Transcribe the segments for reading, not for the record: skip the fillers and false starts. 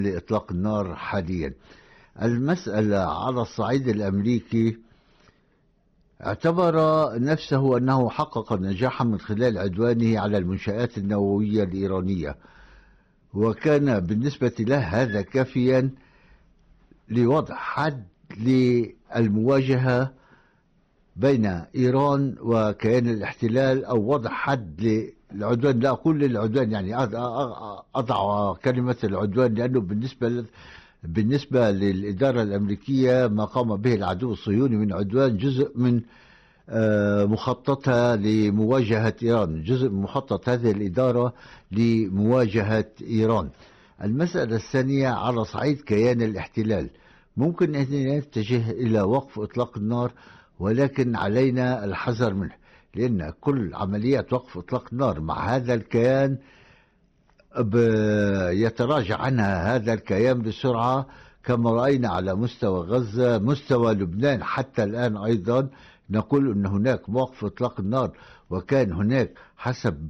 لإطلاق النار حاليا. المسألة على الصعيد الأمريكي اعتبر نفسه أنه حقق نجاحا من خلال عدوانه على المنشآت النووية الإيرانية، وكان بالنسبة له هذا كافيا لوضع حد للمواجهة بين إيران وكيان الاحتلال، أو وضع حد للعدوان. لا أقول للعدوان، يعني أضع كلمة العدوان، لأنه بالنسبة للإدارة الأمريكية ما قام به العدو الصهيوني من عدوان جزء من مخططها لمواجهة إيران، جزء من مخطط هذه الإدارة لمواجهة إيران. المسألة الثانية على صعيد كيان الاحتلال، ممكن أن نتجه إلى وقف إطلاق النار، ولكن علينا الحذر منه، لأن كل عمليات وقف إطلاق النار مع هذا الكيان يتراجع عنها هذا الكيان بسرعة، كما رأينا على مستوى غزة، مستوى لبنان حتى الآن أيضا نقول أن هناك وقف إطلاق النار، وكان هناك حسب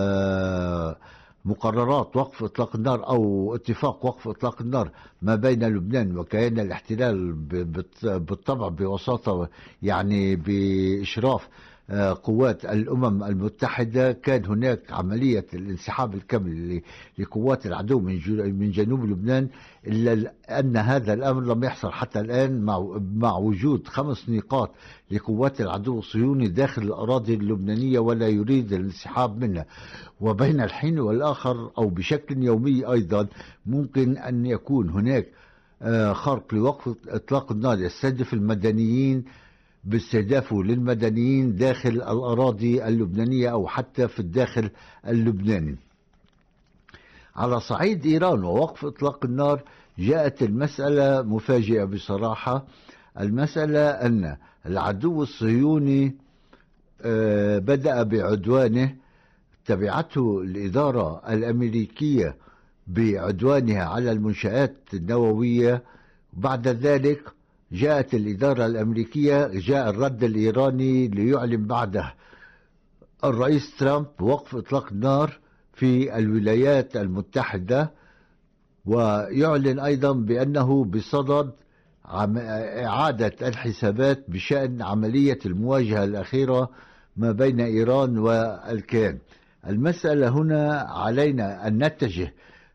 مقررات وقف إطلاق النار أو اتفاق وقف إطلاق النار ما بين لبنان وكيان الاحتلال، بالطبع بوساطة يعني بإشراف قوات الأمم المتحدة. كان هناك عملية الانسحاب الكامل لقوات العدو من جنوب لبنان، إلا أن هذا الأمر لم يحصل حتى الآن، مع وجود 5 نقاط لقوات العدو الصهيوني داخل الأراضي اللبنانية ولا يريد الانسحاب منها. وبين الحين والآخر أو بشكل يومي أيضا ممكن أن يكون هناك خرق لوقف إطلاق النار يستهدف المدنيين، باستهدافه للمدنيين داخل الأراضي اللبنانية أو حتى في الداخل اللبناني. على صعيد إيران ووقف إطلاق النار جاءت المسألة مفاجئة بصراحة. المسألة أن العدو الصهيوني بدأ بعدوانه، تبعته الإدارة الأمريكية بعدوانها على المنشآت النووية. بعد ذلك جاءت الإدارة الأمريكية، جاء الرد الإيراني ليعلن بعده الرئيس ترامب وقف إطلاق النار في الولايات المتحدة، ويعلن أيضا بأنه بصدد إعادة الحسابات بشأن عملية المواجهة الأخيرة ما بين إيران والكيان. المسألة هنا علينا أن نتجه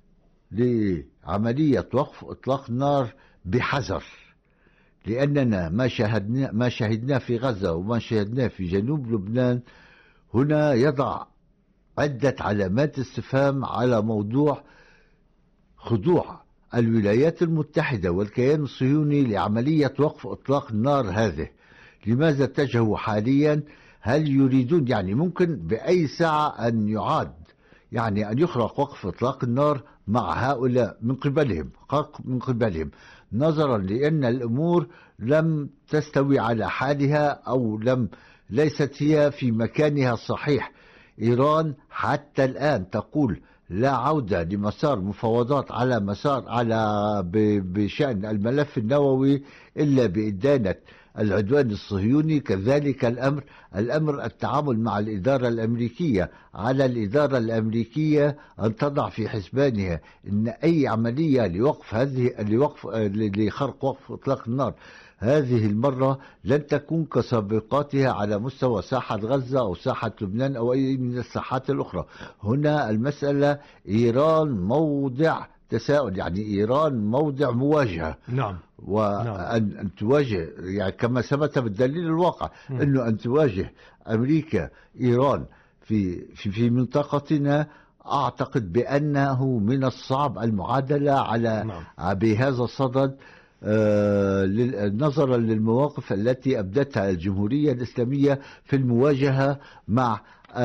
لعملية وقف إطلاق النار بحذر، لأننا ما شاهدناه في غزة وما شاهدناه في جنوب لبنان هنا يضع عدة علامات استفهام على موضوع خضوع الولايات المتحدة والكيان الصهيوني لعملية وقف إطلاق النار هذه. لماذا اتجهوا حاليا؟ هل يريدون يعني ممكن بأي ساعة أن يعاد، يعني أن يخرق وقف إطلاق النار مع هؤلاء من قبلهم، نظرا لأن الأمور لم تستوي على حالها أو ليست هي في مكانها الصحيح. إيران حتى الآن تقول لا عودة لمسار مفاوضات بشأن الملف النووي إلا بإدانة العدوان الصهيوني. كذلك الأمر التعامل مع الإدارة الأمريكية، على الإدارة الأمريكية أن تضع في حسبانها أن أي عملية لخرق وقف إطلاق النار هذه المرة لن تكون كسابقاتها على مستوى ساحة غزة أو ساحة لبنان أو أي من الساحات الأخرى. هنا المسألة إيران موضع تساؤل، يعني إيران موضع مواجهة. نعم. وأن تواجه، يعني كما ثبت بالدليل الواقع أنه أن تواجه أمريكا إيران في منطقتنا، أعتقد بأنه من الصعب المعادلة على بهذا الصدد، نظرا للمواقف التي أبدتها الجمهورية الإسلامية في المواجهة مع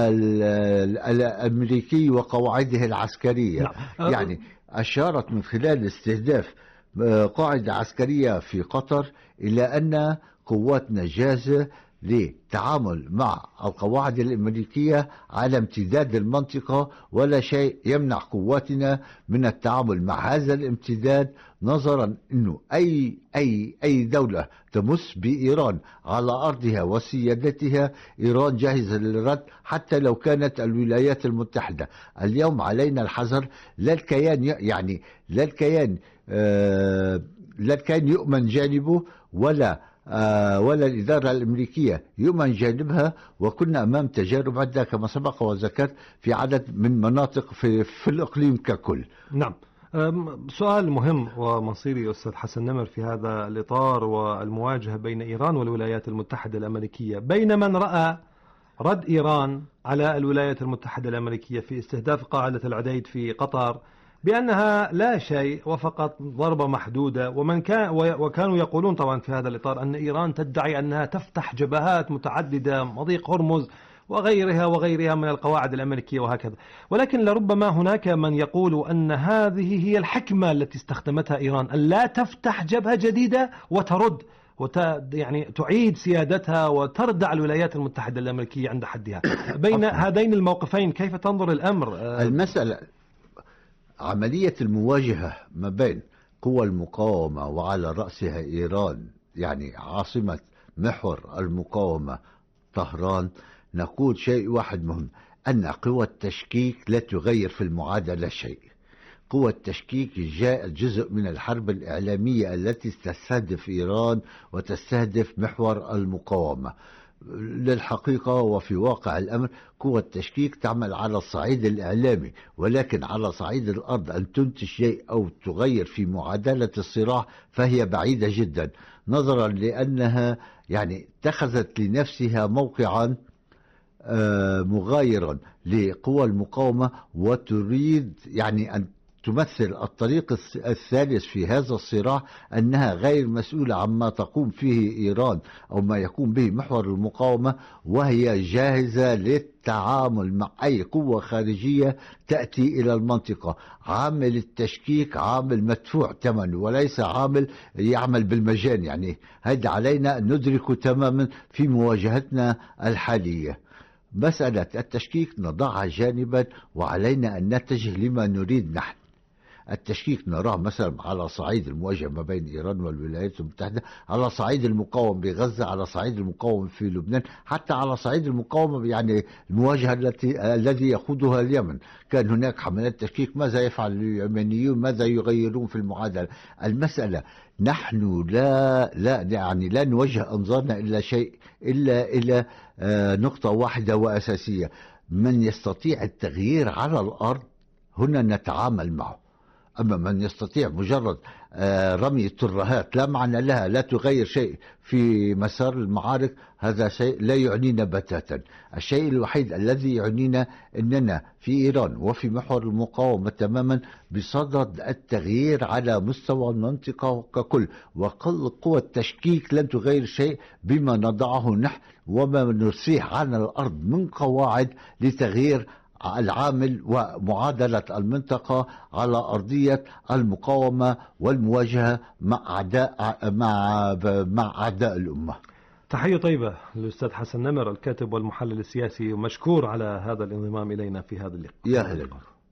الأمريكي وقواعده العسكرية. يعني أشارت من خلال استهداف قاعدة عسكرية في قطر إلى أن قواتنا جاهزة للتعامل مع القواعد الأمريكية على امتداد المنطقة، ولا شيء يمنع قواتنا من التعامل مع هذا الامتداد، نظرا أنه أي دولة تمس بإيران على أرضها وسيادتها، إيران جاهزة للرد حتى لو كانت الولايات المتحدة. اليوم علينا الحذر، لا الكيان يعني لا الكيان يؤمن جانبه، ولا الإدارة الأمريكية يؤمن جانبها. وكنا أمام تجارب عدة كما سبق وذكرت في عدد من مناطق في الإقليم ككل. نعم. سؤال مهم ومصيري أستاذ حسن نمر في هذا الإطار والمواجهة بين إيران والولايات المتحدة الأمريكية، بين من رأى رد إيران على الولايات المتحدة الأمريكية في استهداف قاعدة العديد في قطر بأنها لا شيء وفقط ضربة محدودة، وكانوا يقولون طبعا في هذا الإطار أن إيران تدعي أنها تفتح جبهات متعددة، مضيق هرمز وغيرها من القواعد الأمريكية وهكذا. ولكن لربما هناك من يقول أن هذه هي الحكمة التي استخدمتها إيران، أن لا تفتح جبهة جديدة وترد يعني تعيد سيادتها وتردع الولايات المتحدة الأمريكية عند حدها. بين هذين الموقفين كيف تنظر الأمر؟ المسألة عملية المواجهة ما بين قوى المقاومة وعلى رأسها إيران، يعني عاصمة محور المقاومة طهران، نقول شيء واحد مهم، أن قوى التشكيك لا تغير في المعادلة شيء. قوى التشكيك جاء جزء من الحرب الإعلامية التي تستهدف إيران وتستهدف محور المقاومة. للحقيقة وفي واقع الأمر قوى التشكيك تعمل على الصعيد الإعلامي، ولكن على صعيد الأرض أن تنتج شيء أو تغير في معادلة الصراع فهي بعيدة جدا، نظرا لأنها يعني اتخذت لنفسها موقعا مغايرا لقوى المقاومة، وتريد يعني أن تمثل الطريق الثالث في هذا الصراع، أنها غير مسؤولة عما تقوم فيه إيران أو ما يقوم به محور المقاومة، وهي جاهزة للتعامل مع أي قوة خارجية تأتي إلى المنطقة. عامل التشكيك عامل مدفوع ثمنه وليس عامل يعمل بالمجان، يعني هذا علينا أن ندركه تماما في مواجهتنا الحالية. مسألة التشكيك نضعها جانبا، وعلينا أن نتجه لما نريد نحن. التشكيك نراه مثلا على صعيد المواجهة ما بين إيران والولايات المتحدة، على صعيد المقاومة بغزة، على صعيد المقاومة في لبنان، حتى على صعيد المقاومة يعني المواجهة الذي يخوضها اليمن. كان هناك حملات تشكيك، ماذا يفعل اليمنيون، ماذا يغيرون في المعادلة. المسألة نحن لا نوجه أنظارنا إلا إلى نقطة واحدة وأساسية: من يستطيع التغيير على الأرض هنا نتعامل معه. أما من يستطيع مجرد رمي الترهات لا معنى لها، لا تغير شيء في مسار المعارك، هذا شيء لا يعنينا بتاتا. الشيء الوحيد الذي يعنينا أننا في إيران وفي محور المقاومة تماما بصدد التغيير على مستوى المنطقة ككل، وقوة التشكيك لن تغير شيء بما نضعه نحن وما نرسيه على الأرض من قواعد لتغيير العامل ومعادلة المنطقة على أرضية المقاومة والمواجهة مع أعداء الأمة. تحية طيبة للأستاذ حسن نمر الكاتب والمحلل السياسي، ومشكور على هذا الانضمام إلينا في هذا اللقاء. يا هلا.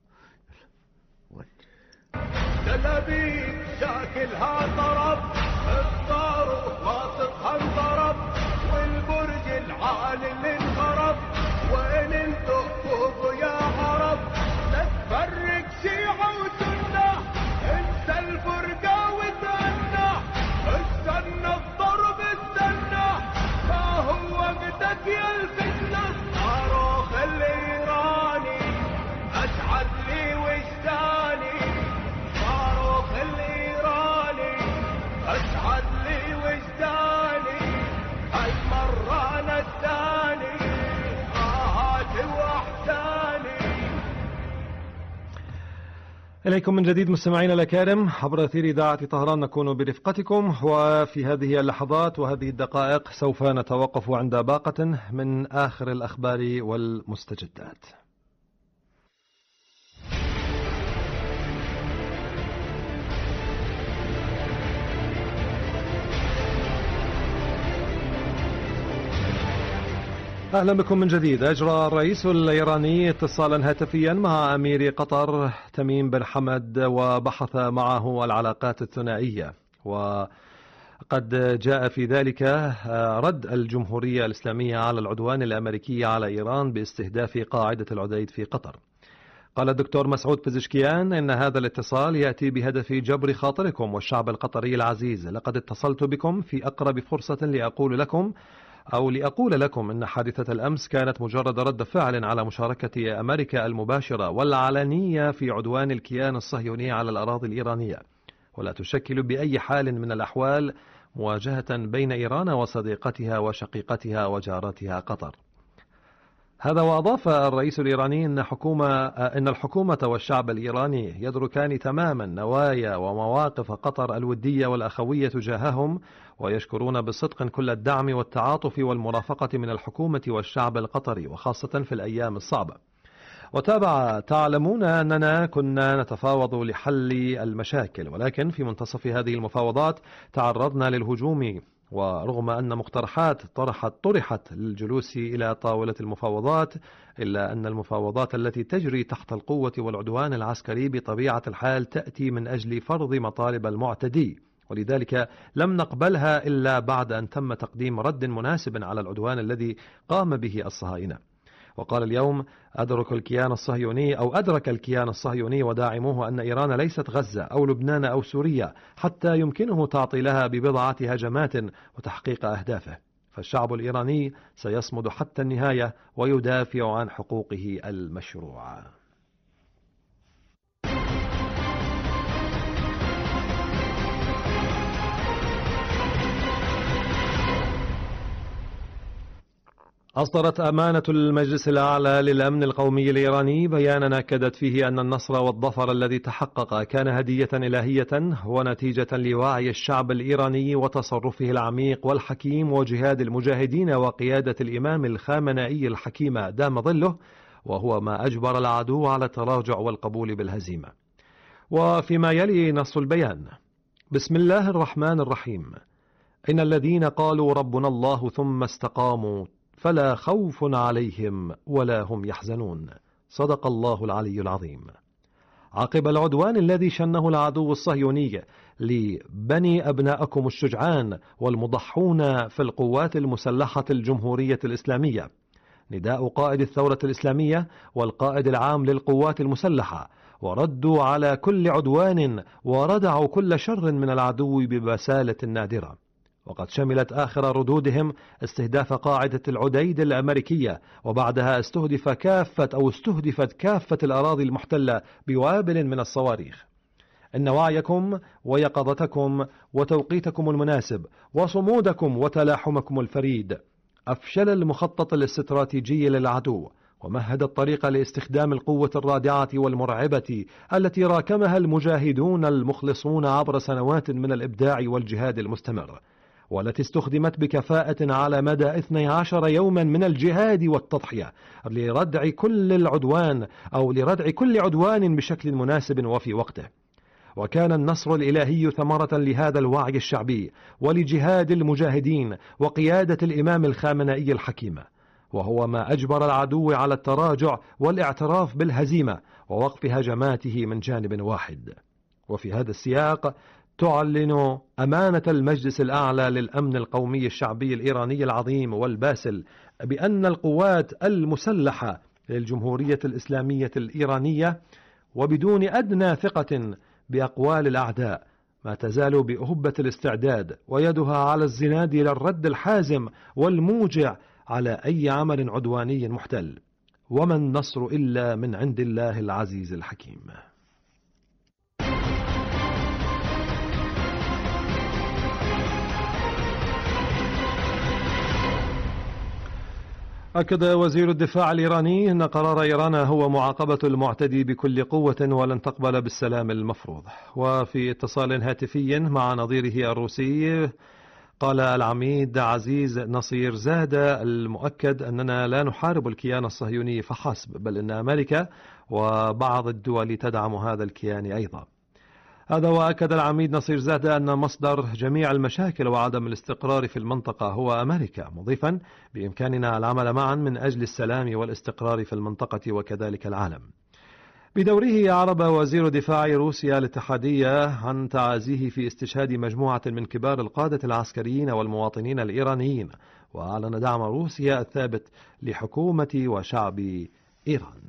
تلابيب شاكلها طرب، الصاروخ واثقها انضرب، والبرج العالي اللي انخرب، وين انتو فوقوا يا عرب؟ لا تفرق شيعة وسنة، انسى الفرقة وتأنى، استنى الضرب استنى، ما هو وقتك يا الفتنة. صاروخ الإيراني أسعد لي وجداني، صاروخ الإيراني أسعد لي وجداني، هالمرة نداني إليكم من جديد مستمعينا الأكارم عبر أثير إذاعة طهران، نكون برفقتكم. وفي هذه اللحظات وهذه الدقائق سوف نتوقف عند باقة من آخر الأخبار والمستجدات. أهلا بكم من جديد. أجرى الرئيس الإيراني اتصالا هاتفيا مع أمير قطر تميم بن حمد وبحث معه العلاقات الثنائية، وقد جاء في ذلك رد الجمهورية الإسلامية على العدوان الأمريكي على إيران باستهداف قاعدة العديد في قطر. قال الدكتور مسعود بزشكيان إن هذا الاتصال يأتي بهدف جبر خاطركم والشعب القطري العزيز. لقد اتصلت بكم في أقرب فرصة لأقول لكم إن حادثة الأمس كانت مجرد رد فعل على مشاركة أمريكا المباشرة والعلنية في عدوان الكيان الصهيوني على الأراضي الإيرانية، ولا تشكل بأي حال من الأحوال مواجهة بين إيران وصديقتها وشقيقتها وجارتها قطر. هذا وأضاف الرئيس الإيراني إن الحكومة والشعب الإيراني يدركان تماما نوايا ومواقف قطر الودية والأخوية تجاههم، ويشكرون بصدق كل الدعم والتعاطف والمرافقة من الحكومة والشعب القطري، وخاصة في الأيام الصعبة. وتابع: تعلمون أننا كنا نتفاوض لحل المشاكل، ولكن في منتصف هذه المفاوضات تعرضنا للهجوم، ورغم أن مقترحات طرحت للجلوس إلى طاولة المفاوضات، إلا أن المفاوضات التي تجري تحت القوة والعدوان العسكري بطبيعة الحال تأتي من أجل فرض مطالب المعتدي، ولذلك لم نقبلها إلا بعد أن تم تقديم رد مناسب على العدوان الذي قام به الصهاينة. وقال اليوم: أدرك الكيان الصهيوني وداعموه أن إيران ليست غزة أو لبنان أو سوريا حتى يمكنه تعطيلها ببضعة هجمات وتحقيق أهدافه، فالشعب الإيراني سيصمد حتى النهاية ويدافع عن حقوقه المشروعة. أصدرت أمانة المجلس الأعلى للأمن القومي الإيراني بيانا أكدت فيه أن النصر والظفر الذي تحقق كان هدية إلهية ونتيجة لوعي الشعب الإيراني وتصرفه العميق والحكيم وجهاد المجاهدين وقيادة الإمام الخامنئي الحكيم دام ظله، وهو ما أجبر العدو على التراجع والقبول بالهزيمة. وفيما يلي نص البيان: بسم الله الرحمن الرحيم. إن الذين قالوا ربنا الله ثم استقاموا فلا خوف عليهم ولا هم يحزنون. صدق الله العلي العظيم. عقب العدوان الذي شنه العدو الصهيوني لبني أبناءكم الشجعان والمضحون في القوات المسلحة الجمهورية الإسلامية، نداء قائد الثورة الإسلامية والقائد العام للقوات المسلحة، وردوا على كل عدوان وردعوا كل شر من العدو ببسالة نادرة. وقد آخر ردودهم استهداف قاعدة العديد الأمريكية، وبعدها استهدفت كافة الأراضي المحتلة بوابل من الصواريخ. إن وعيكم ويقظتكم وتوقيتكم المناسب وصمودكم وتلاحمكم الفريد أفشل المخطط الاستراتيجي للعدو، ومهد الطريق لاستخدام القوة الرادعة والمرعبة التي راكمها المجاهدون المخلصون عبر سنوات من الإبداع والجهاد المستمر، والتي استخدمت بكفاءة على مدى 12 يوما من الجهاد والتضحية لردع كل عدوان بشكل مناسب وفي وقته. وكان النصر الإلهي ثمرة لهذا الوعي الشعبي ولجهاد المجاهدين وقيادة الإمام الخامنئي الحكيم، وهو ما أجبر العدو على التراجع والاعتراف بالهزيمة ووقف هجماته من جانب واحد. وفي هذا السياق تعلن أمانة المجلس الأعلى للأمن القومي الشعبي الإيراني العظيم والباسل بأن القوات المسلحة للجمهورية الإسلامية الإيرانية، وبدون أدنى ثقة بأقوال الأعداء، ما تزال بأهبة الاستعداد ويدها على الزناد للرد الحازم والموجع على أي عمل عدواني محتل، وما النصر إلا من عند الله العزيز الحكيم. أكد وزير الدفاع الإيراني أن قرار إيران هو معاقبة المعتدي بكل قوة ولن تقبل بالسلام المفروض. وفي اتصال هاتفي مع نظيره الروسي قال العميد عزيز نصير زاد المؤكد أننا لا نحارب الكيان الصهيوني فحسب، بل أن أمريكا وبعض الدول تدعم هذا الكيان أيضا. هذا وأكد العميد نصير زاهدة أن مصدر جميع المشاكل وعدم الاستقرار في المنطقة هو أمريكا، مضيفا بإمكاننا العمل معا من أجل السلام والاستقرار في المنطقة وكذلك العالم. بدوره أعرب وزير دفاع روسيا الاتحادية عن تعازيه في استشهاد مجموعة من كبار القادة العسكريين والمواطنين الإيرانيين، وأعلن دعم روسيا الثابت لحكومة وشعب إيران.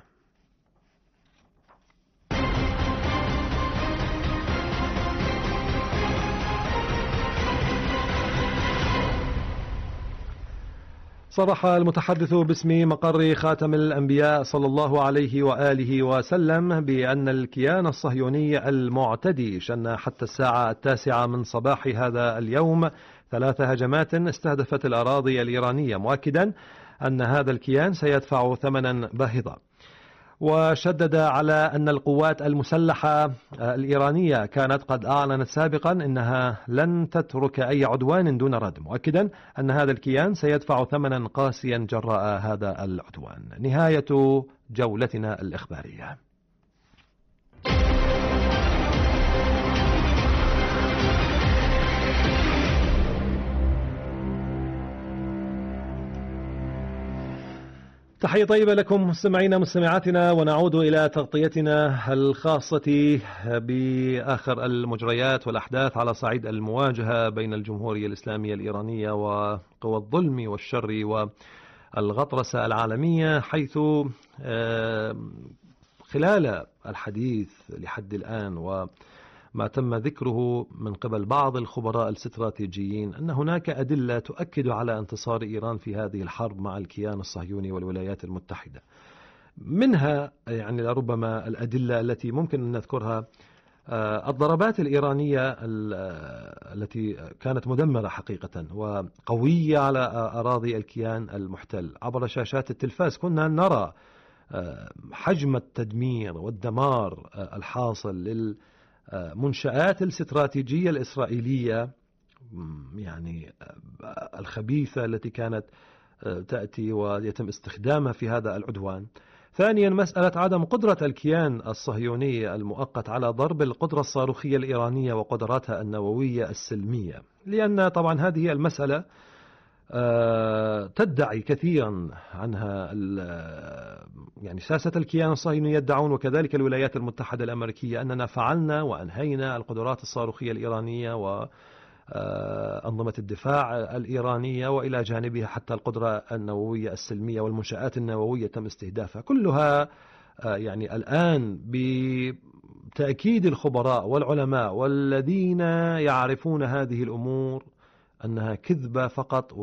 صرح المتحدث باسم مقر خاتم الأنبياء صلى الله عليه وآله وسلم بأن الكيان الصهيوني المعتدي شن حتى الساعة 9 من صباح هذا اليوم 3 هجمات استهدفت الأراضي الإيرانية، مؤكدا أن هذا الكيان سيدفع ثمنا باهظا. وشدد على أن القوات المسلحة الإيرانية كانت قد أعلنت سابقا أنها لن تترك أي عدوان دون رد، مؤكدا أن هذا الكيان سيدفع ثمنا قاسيا جراء هذا العدوان. نهاية جولتنا الإخبارية. تحية طيبة لكم مستمعينا مستمعاتنا، ونعود إلى تغطيتنا الخاصة بآخر المجريات والأحداث على صعيد المواجهة بين الجمهورية الإسلامية الإيرانية وقوى الظلم والشر والغطرسة العالمية، حيث خلال الحديث لحد الآن وما تم ذكره من قبل بعض الخبراء الاستراتيجيين أن هناك أدلة تؤكد على انتصار إيران في هذه الحرب مع الكيان الصهيوني والولايات المتحدة. منها يعني لربما الأدلة التي ممكن أن نذكرها الضربات الإيرانية التي كانت مدمرة حقيقة وقوية على أراضي الكيان المحتل. عبر شاشات التلفاز كنا نرى حجم التدمير والدمار الحاصل للمنشآت الاستراتيجية الإسرائيلية يعني الخبيثة التي كانت تأتي ويتم استخدامها في هذا العدوان. ثانيا مسألة عدم قدرة الكيان الصهيوني المؤقت على ضرب القدرة الصاروخية الإيرانية وقدراتها النووية السلمية، لأن طبعا هذه المسألة تدعي كثيرا عنها يعني ساسة الكيان الصهيوني يدعون وكذلك الولايات المتحدة الأمريكية أننا فعلنا وأنهينا القدرات الصاروخية الإيرانية وأنظمة الدفاع الإيرانية، وإلى جانبها حتى القدرة النووية السلمية والمنشآت النووية تم استهدافها. كلها يعني الآن بتأكيد الخبراء والعلماء والذين يعرفون هذه الأمور أنها كذبة فقط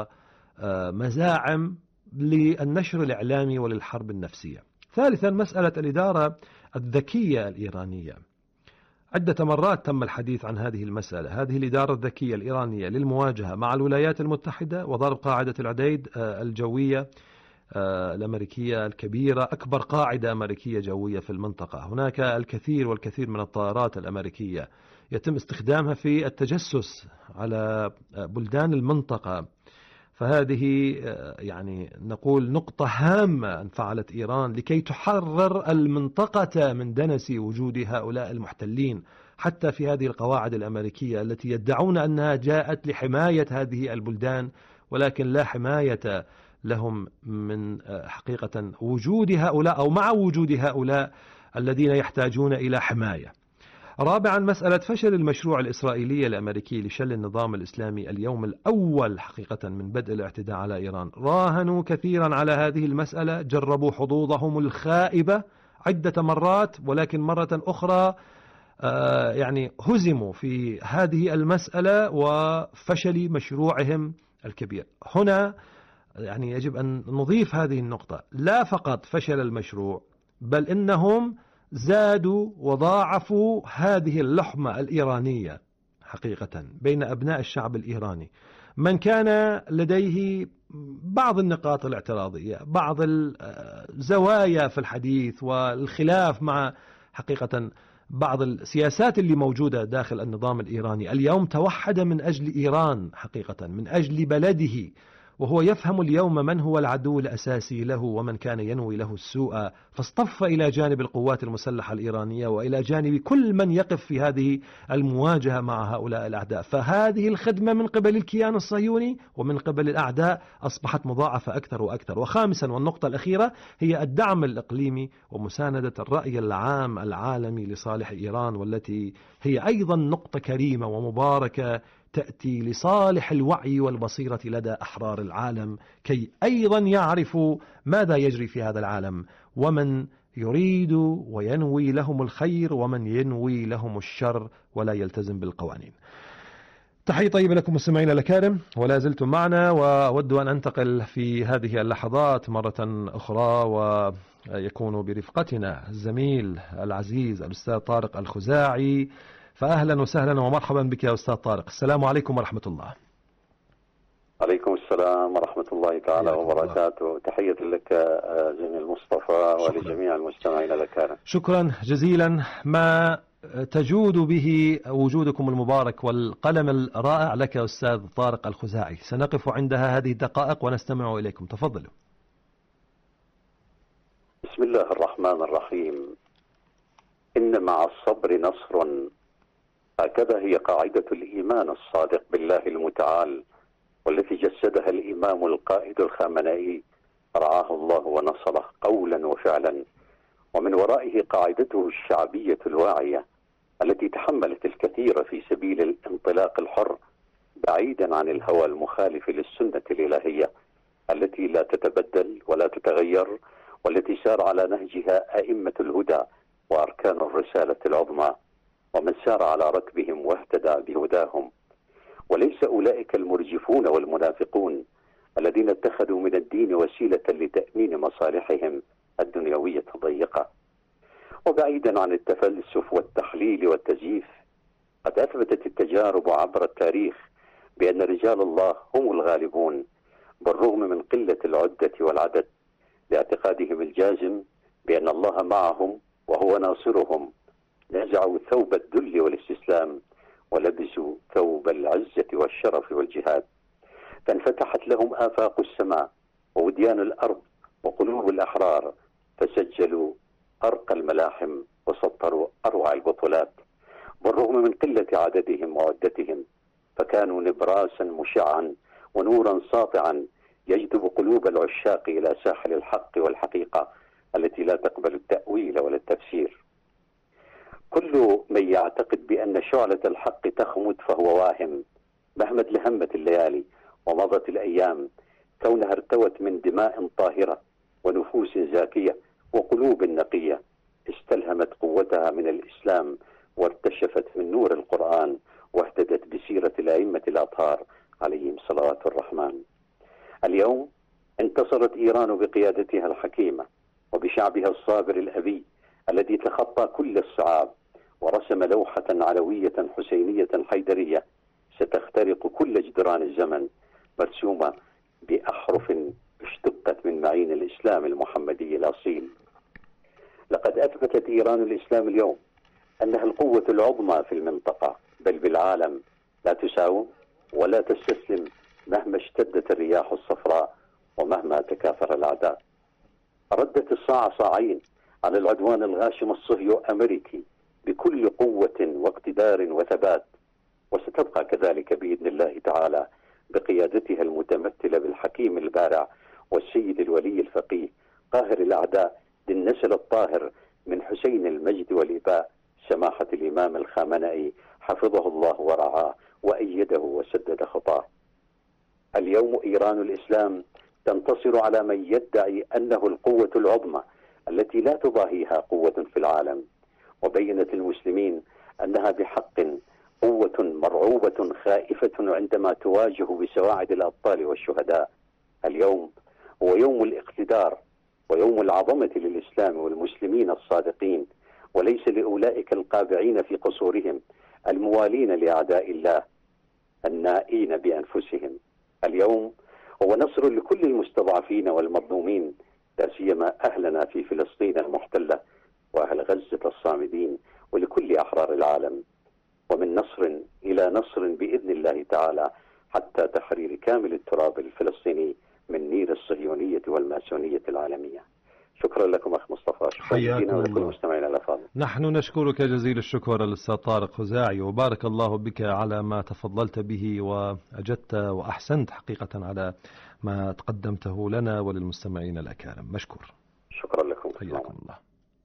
ومزاعم للنشر الإعلامي وللحرب النفسية. ثالثا مسألة الإدارة الذكية الإيرانية. عدة مرات تم الحديث عن هذه المسألة، هذه الإدارة الذكية الإيرانية للمواجهة مع الولايات المتحدة وضرب قاعدة العديد الجوية الأمريكية الكبيرة، أكبر قاعدة أمريكية جوية في المنطقة. هناك الكثير والكثير من الطائرات الأمريكية يتم استخدامها في التجسس على بلدان المنطقة. فهذه يعني نقول نقطة هامة أن فعلت إيران لكي تحرر المنطقة من دنس وجود هؤلاء المحتلين، حتى في هذه القواعد الأمريكية التي يدعون أنها جاءت لحماية هذه البلدان، ولكن لا حماية لهم من حقيقة وجود هؤلاء أو مع وجود هؤلاء الذين يحتاجون إلى حماية. رابعا مسألة فشل المشروع الإسرائيلي الأمريكي لشل النظام الإسلامي اليوم الأول حقيقة من بدء الاعتداء على إيران. راهنوا كثيرا على هذه المسألة، جربوا حظوظهم الخائبة عدة مرات، ولكن مرة أخرى يعني هزموا في هذه المسألة وفشل مشروعهم الكبير. هنا يعني يجب أن نضيف هذه النقطة، لا فقط فشل المشروع بل إنهم زادوا وضاعفوا هذه اللحمة الإيرانية حقيقة بين أبناء الشعب الإيراني. من كان لديه بعض النقاط الاعتراضية، بعض الزوايا في الحديث والخلاف مع حقيقة بعض السياسات اللي موجودة داخل النظام الإيراني، اليوم توحد من أجل إيران حقيقة، من أجل بلده، وهو يفهم اليوم من هو العدو الأساسي له ومن كان ينوي له السوء، فاصطف إلى جانب القوات المسلحة الإيرانية وإلى جانب كل من يقف في هذه المواجهة مع هؤلاء الأعداء. فهذه الخدمة من قبل الكيان الصهيوني ومن قبل الأعداء أصبحت مضاعفة أكثر وأكثر. وخامسا والنقطة الأخيرة هي الدعم الإقليمي ومساندة الرأي العام العالمي لصالح إيران، والتي هي أيضا نقطة كريمة ومباركة تأتي لصالح الوعي والبصيرة لدى أحرار العالم، كي أيضا يعرفوا ماذا يجري في هذا العالم، ومن يريد وينوي لهم الخير ومن ينوي لهم الشر ولا يلتزم بالقوانين. تحية طيبة لكم مستمعينا الأكارم، ولا زلتم معنا، وأود أن أنتقل في هذه اللحظات مرة أخرى ويكون برفقتنا الزميل العزيز الأستاذ طارق الخزاعي. فأهلا وسهلا ومرحبا بك يا أستاذ طارق. السلام عليكم ورحمة الله. عليكم السلام ورحمة الله تعالى وبركاته. تحية لك زميل مصطفى ولجميع المستمعين الأكارم. شكرا جزيلا. ما تجود به وجودكم المبارك والقلم الرائع لك يا أستاذ طارق الخزاعي، سنقف عندها هذه الدقائق ونستمع إليكم. تفضلوا. بسم الله الرحمن الرحيم. إن مع الصبر نصر، هكذا هي قاعدة الإيمان الصادق بالله المتعال، والتي جسدها الإمام القائد الخامنئي رعاه الله ونصره قولا وفعلا، ومن ورائه قاعدته الشعبية الواعية التي تحملت الكثير في سبيل الانطلاق الحر بعيدا عن الهوى المخالف للسنة الإلهية التي لا تتبدل ولا تتغير، والتي سار على نهجها أئمة الهدى وأركان الرسالة العظمى ومن سار على ركبهم واهتدى بهداهم. وليس أولئك المرجفون والمنافقون الذين اتخذوا من الدين وسيلة لتأمين مصالحهم الدنيوية الضيقة. وبعيدا عن التفلسف والتحليل والتزييف، قد أثبتت التجارب عبر التاريخ بأن رجال الله هم الغالبون بالرغم من قلة العدة والعدد، لاعتقادهم الجازم بأن الله معهم وهو ناصرهم. نزعوا ثوب الذل والاستسلام ولبسوا ثوب العزة والشرف والجهاد، فانفتحت لهم آفاق السماء ووديان الأرض وقلوب الأحرار، فسجلوا أرقى الملاحم وسطروا أروع البطولات بالرغم من قلة عددهم وعدتهم، فكانوا نبراسا مشعا ونورا ساطعا يجذب قلوب العشاق إلى ساحل الحق والحقيقة التي لا تقبل التأويل ولا التفسير. كل من يعتقد بأن شعلة الحق تخمد فهو واهم، مهما ادلهمت الليالي ومضت الأيام، كونها ارتوت من دماء طاهرة ونفوس زاكية وقلوب نقية استلهمت قوتها من الإسلام وارتشفت من نور القرآن واهتدت بسيرة الأئمة الأطهار عليهم صلوات الرحمن. اليوم انتصرت إيران بقيادتها الحكيمة وبشعبها الصابر الأبي الذي تخطى كل الصعاب ورسم لوحة علوية حسينية حيدرية ستخترق كل جدران الزمن، مرسومة بأحرف اشتقت من معين الإسلام المحمدي الأصيل. لقد أثبتت إيران الإسلام اليوم أنها القوة العظمى في المنطقة بل بالعالم، لا تساوم ولا تستسلم مهما اشتدت الرياح الصفراء ومهما تكاثر الأعداء. ردت الصاع صاعين على العدوان الغاشم الصهيو أمريكي بكل قوة واقتدار وثبات، وستبقى كذلك بإذن الله تعالى بقيادتها المتمثلة بالحكيم البارع والسيد الولي الفقيه قاهر الأعداء للنسل الطاهر من حسين المجد والإباء سماحة الإمام الخامنئي حفظه الله ورعاه وأيده وسدد خطاه. اليوم إيران الإسلام تنتصر على من يدعي أنه القوة العظمى التي لا تضاهيها قوة في العالم، وبينت المسلمين أنها بحق قوة مرعوبة خائفة عندما تواجه بسواعد الأبطال والشهداء. اليوم هو يوم الاقتدار ويوم العظمة للإسلام والمسلمين الصادقين، وليس لأولئك القابعين في قصورهم الموالين لأعداء الله النائين بأنفسهم. اليوم هو نصر لكل المستضعفين والمظلومين، لا سيما أهلنا في فلسطين المحتلة وأهل غزة الصامدين، ولكل أحرار العالم. ومن نصر إلى نصر بإذن الله تعالى، حتى تحرير كامل التراب الفلسطيني من نير الصهيونية والماسونية العالمية. شكرا لكم أخ مصطفى، شكرا لنا ولكل مستمعينا الأفاضل. نحن نشكرك جزيل الشكر الأستاذ طارق خزاعي، وبارك الله بك على ما تفضلت به وأجدت وأحسنت حقيقة على ما تقدمته لنا وللمستمعين الأكارم. مشكور. شكرا لكم. حياكم الله.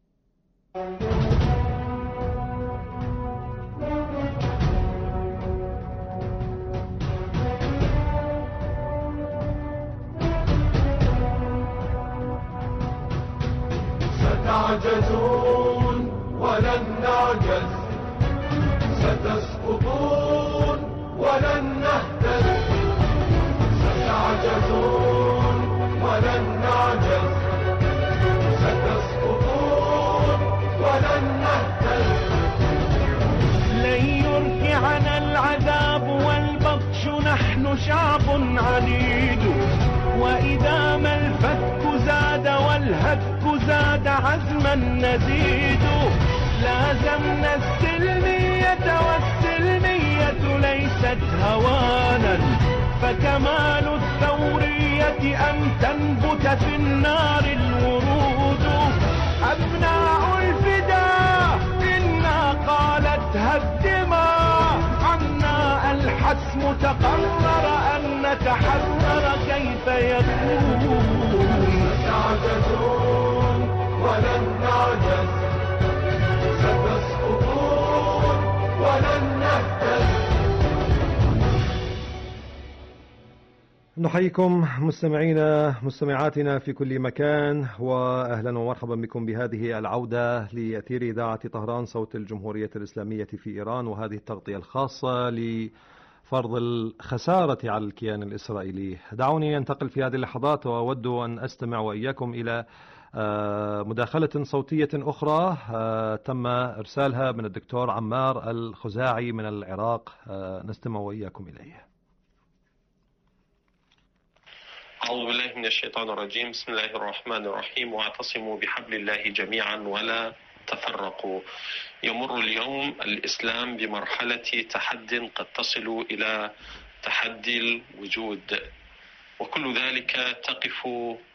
ستعجزون ولن نعجز، ستسقطون ولن نهتز. ستعجزون ولن نعجز، ستسقطون ولن نهتز. لن يركعنا العذاب والبطش، نحن شعب عنيد، وإذا ما الفتك زاد والهتك زاد عزما نزيد. لازمنا السلمية والسلمية ليست هوانا، فكمال الثورية أن تنبت في النار الورود. أبناء الفداء إنا قالتها الدماء، عنا الحسم تقرر أن نتحرر كيف يكون. ستعجزون ولن نعجز، ستسقطون ولن نهتز. نحييكم مستمعاتنا في كل مكان، وأهلا ومرحبا بكم بهذه العودة لأثير إذاعة طهران صوت الجمهورية الإسلامية في إيران، وهذه التغطية الخاصة لفرض الخسارة على الكيان الإسرائيلي. دعوني أنتقل في هذه اللحظات وأود أن أستمع وإياكم إلى مداخلة صوتية أخرى تم إرسالها من الدكتور عمار الخزاعي من العراق. نستمع وإياكم إليه. أعوذ بالله من الشيطان الرجيم. بسم الله الرحمن الرحيم. واعتصموا بحبل الله جميعا ولا تفرقوا. يمر اليوم الإسلام بمرحلة تحد قد تصل إلى تحدي الوجود، وكل ذلك تقف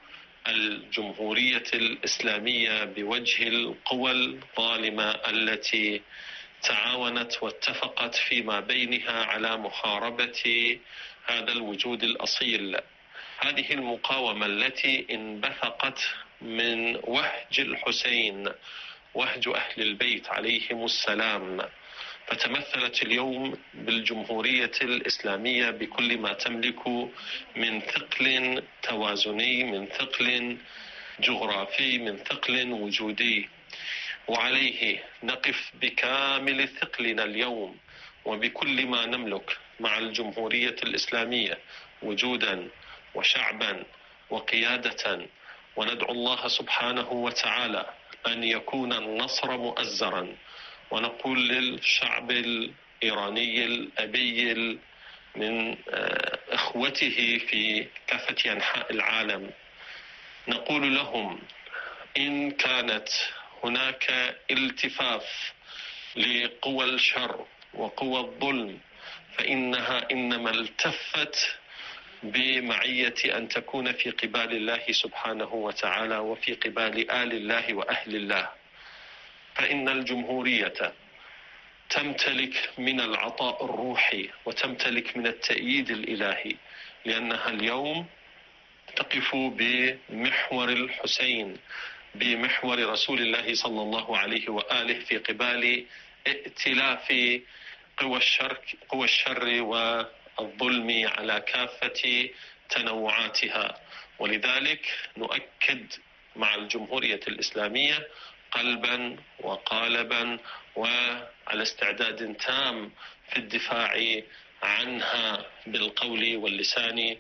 الجمهورية الإسلامية بوجه القوى الظالمة التي تعاونت واتفقت فيما بينها على محاربة هذا الوجود الأصيل. هذه المقاومة التي انبثقت من وهج الحسين، وهج أهل البيت عليهم السلام، فتمثلت اليوم بالجمهورية الإسلامية بكل ما تملك من ثقل توازني، من ثقل جغرافي، من ثقل وجودي، وعليه نقف بكامل ثقلنا اليوم وبكل ما نملك مع الجمهورية الإسلامية وجودا وشعبا وقيادة، وندعو الله سبحانه وتعالى أن يكون النصر مؤزرا، ونقول للشعب الإيراني الأبي من إخوته في كافة أنحاء العالم، نقول لهم إن كانت هناك التفاف لقوى الشر وقوى الظلم فإنها إنما التفت بمعية أن تكون في قبال الله سبحانه وتعالى وفي قبال آل الله وأهل الله. فإن الجمهورية تمتلك من العطاء الروحي وتمتلك من التأييد الإلهي، لأنها اليوم تقف بمحور الحسين، بمحور رسول الله صلى الله عليه وآله في قبال ائتلاف قوى الشر والظلم على كافة تنوعاتها. ولذلك نؤكد مع الجمهورية الإسلامية قلبا وقالبا وعلى استعداد تام في الدفاع عنها بالقول واللسان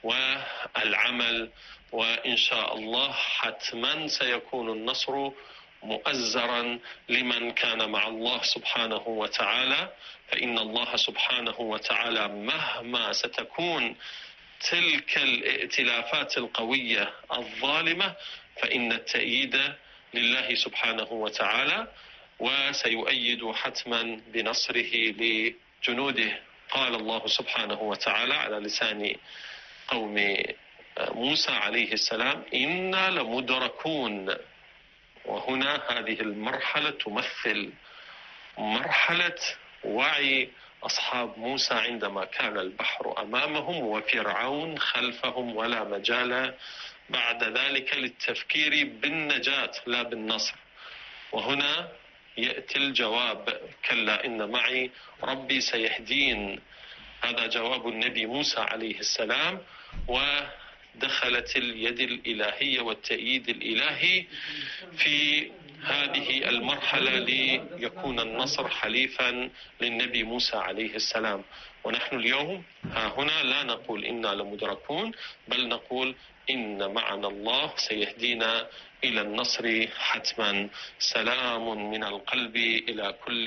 والعمل، وإن شاء الله حتما سيكون النصر مؤزرا لمن كان مع الله سبحانه وتعالى. فإن الله سبحانه وتعالى مهما ستكون تلك الائتلافات القوية الظالمة فإن التأييد لله سبحانه وتعالى، وسيؤيد حتما بنصره لجنوده قال الله سبحانه وتعالى على لسان قوم موسى عليه السلام: إنا لمدركون. وهنا هذه المرحلة تمثل مرحلة وعي أصحاب موسى عندما كان البحر أمامهم وفرعون خلفهم، ولا مجال بعد ذلك للتفكير بالنجاة لا بالنصر. وهنا يأتي الجواب: كلا إن معي ربي سيهدين. هذا جواب النبي موسى عليه السلام، ودخلت اليد الإلهية والتأييد الإلهي في هذه المرحلة ليكون النصر حليفا للنبي موسى عليه السلام. ونحن اليوم هنا لا نقول إنا لمدركون، بل نقول إن معنا الله سيهدينا إلى النصر حتما. سلام من القلب إلى كل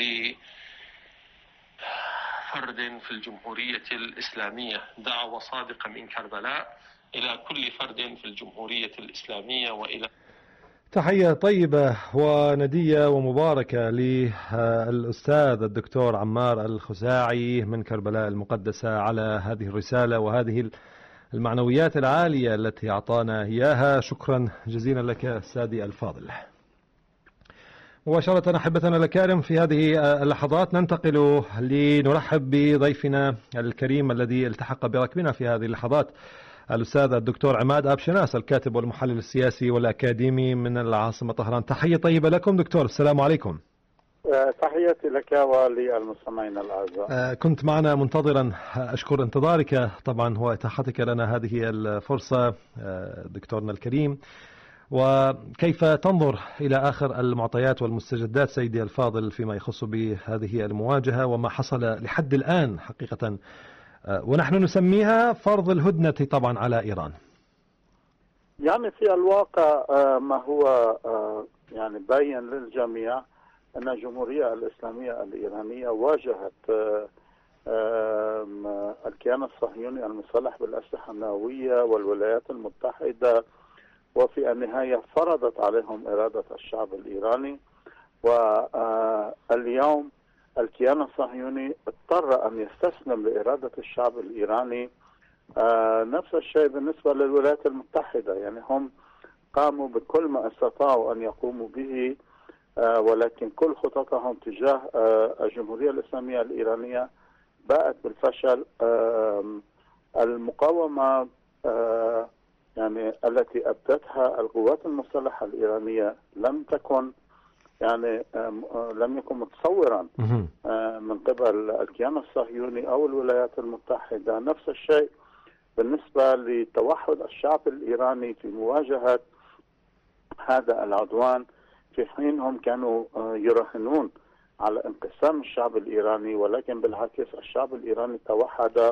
فرد في الجمهورية الإسلامية. دعوة صادقة من كربلاء إلى كل فرد في الجمهورية الإسلامية وإلى تحية طيبة وندية ومباركة للأستاذ الدكتور عمار الخزاعي من كربلاء المقدسة على هذه الرسالة وهذه المعنويات العالية التي أعطانا إياها. شكرا جزيلا لك أستاذي الفاضل. مباشرة أحبتنا الأكارم، في هذه اللحظات ننتقل لنرحب بضيفنا الكريم الذي التحق بركبنا في هذه اللحظات، الأستاذ الدكتور عماد أبشناس، الكاتب والمحلل السياسي والأكاديمي من العاصمة طهران. تحية طيبة لكم دكتور، السلام عليكم. تحياتي لك وللمستمعين الأعزاء. كنت معنا منتظرا، أشكر انتظارك طبعا وإتاحتك لنا هذه الفرصة دكتورنا الكريم. وكيف تنظر إلى آخر المعطيات والمستجدات سيدي الفاضل فيما يخص بهذه المواجهة وما حصل لحد الآن حقيقة، ونحن نسميها فرض الهدنة طبعا على إيران؟ يعني في الواقع ما هو يعني باين للجميع أن الجمهورية الإسلامية الإيرانية واجهت الكيان الصهيوني المسلح بالأسلحة النووية والولايات المتحدة، وفي النهاية فرضت عليهم إرادة الشعب الإيراني. واليوم الكيان الصهيوني اضطر أن يستسلم لإرادة الشعب الإيراني. نفس الشيء بالنسبة للولايات المتحدة، يعني هم قاموا بكل ما استطاعوا أن يقوموا به، ولكن كل خططهم تجاه الجمهورية الإسلامية الإيرانية باءت بالفشل. المقاومة يعني التي أبدتها القوات المسلحة الإيرانية لم يكن متصورا من قبل الكيان الصهيوني أو الولايات المتحدة. نفس الشيء بالنسبة لتوحد الشعب الإيراني في مواجهة هذا العدوان، في حين هم كانوا يراهنون على انقسام الشعب الإيراني، ولكن بالعكس الشعب الإيراني توحد،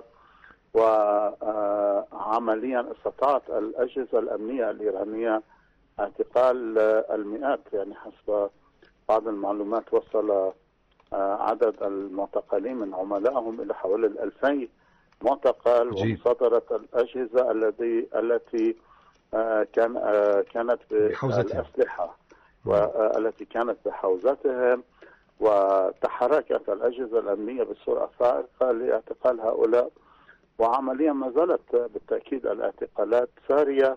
وعمليا استطاعت الأجهزة الأمنية الإيرانية اعتقال المئات، يعني حسب بعض المعلومات وصل عدد المعتقلين من عملائهم إلى حوالي 2000 معتقل. وصدرت الأجهزة التي كانت بالأسلحة والتي كانت بحوزتهم، وتحركت الأجهزة الأمنية بسرعة فائقة لاعتقال هؤلاء. وعمليا ما زالت بالتأكيد الاعتقالات سارية.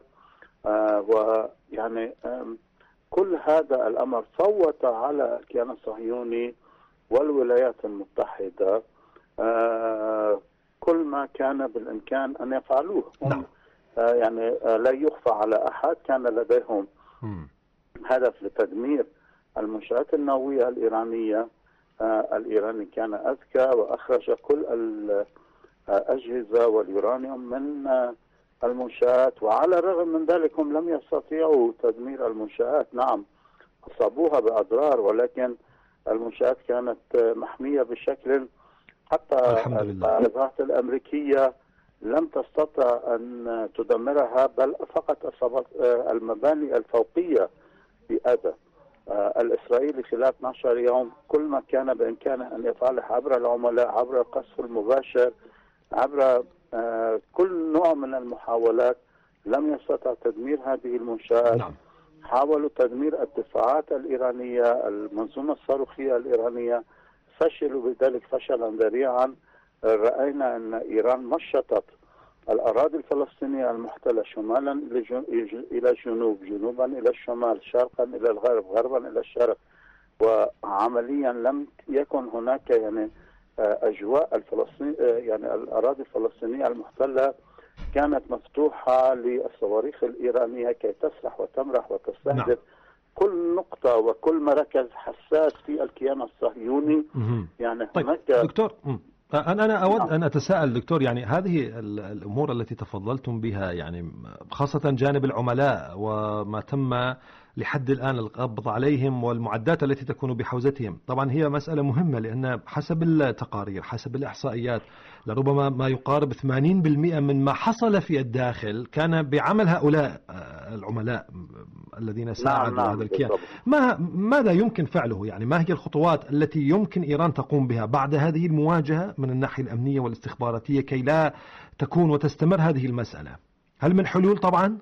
ويعني كل هذا الأمر صوت على الكيان الصهيوني والولايات المتحدة كل ما كان بالإمكان أن يفعلوه. هم يعني لا يخفى على أحد كان لديهم هدف لتدمير المنشآت النووية الإيرانية. الإيراني كان أذكى وأخرج كل الأجهزة واليورانيوم من المنشآت، وعلى الرغم من ذلك هم لم يستطيعوا تدمير المنشآت. نعم أصابوها بأضرار، ولكن المنشآت كانت محمية بشكل حتى الطائرات الأمريكية لم تستطع أن تدمرها، بل فقط أصابت المباني الفوقية بأذى. الإسرائيلي خلال 12 يوم كل ما كان بإمكانه أن يفعله عبر العملاء، عبر القصف المباشر، عبر كل نوع من المحاولات، لم يستطع تدمير هذه المنشآت. حاولوا تدمير الدفاعات الإيرانية، المنظومة الصاروخية الإيرانية، فشلوا بذلك فشلا ذريعا. رأينا أن إيران مشطت الأراضي الفلسطينية المحتلة شمالا إلى الجنوب، جنوبا إلى الشمال، شرقا إلى الغرب، غربا إلى الشرق، وعمليا لم يكن هناك يعني أجواء الفلسطين يعني الأراضي الفلسطينية المحتلة كانت مفتوحة للصواريخ الإيرانية كي تسرح وتمرح وتستهدف كل نقطة وكل مركز حساس في الكيان الصهيوني. يعني طيب هناك دكتور، أنا أود أن أتساءل دكتور، يعني هذه الأمور التي تفضلتم بها، يعني خاصة جانب العملاء وما تم لحد الآن القبض عليهم والمعدات التي تكون بحوزتهم، طبعا هي مسألة مهمة، لأن حسب التقارير حسب الإحصائيات لربما ما يقارب 80% من ما حصل في الداخل كان بعمل هؤلاء العملاء الذين ساعدوا هذا الكيان. ماذا يمكن فعله؟ يعني ما هي الخطوات التي يمكن إيران تقوم بها بعد هذه المواجهة من الناحية الأمنية والاستخباراتية كي لا تكون وتستمر هذه المسألة؟ هل من حلول؟ طبعا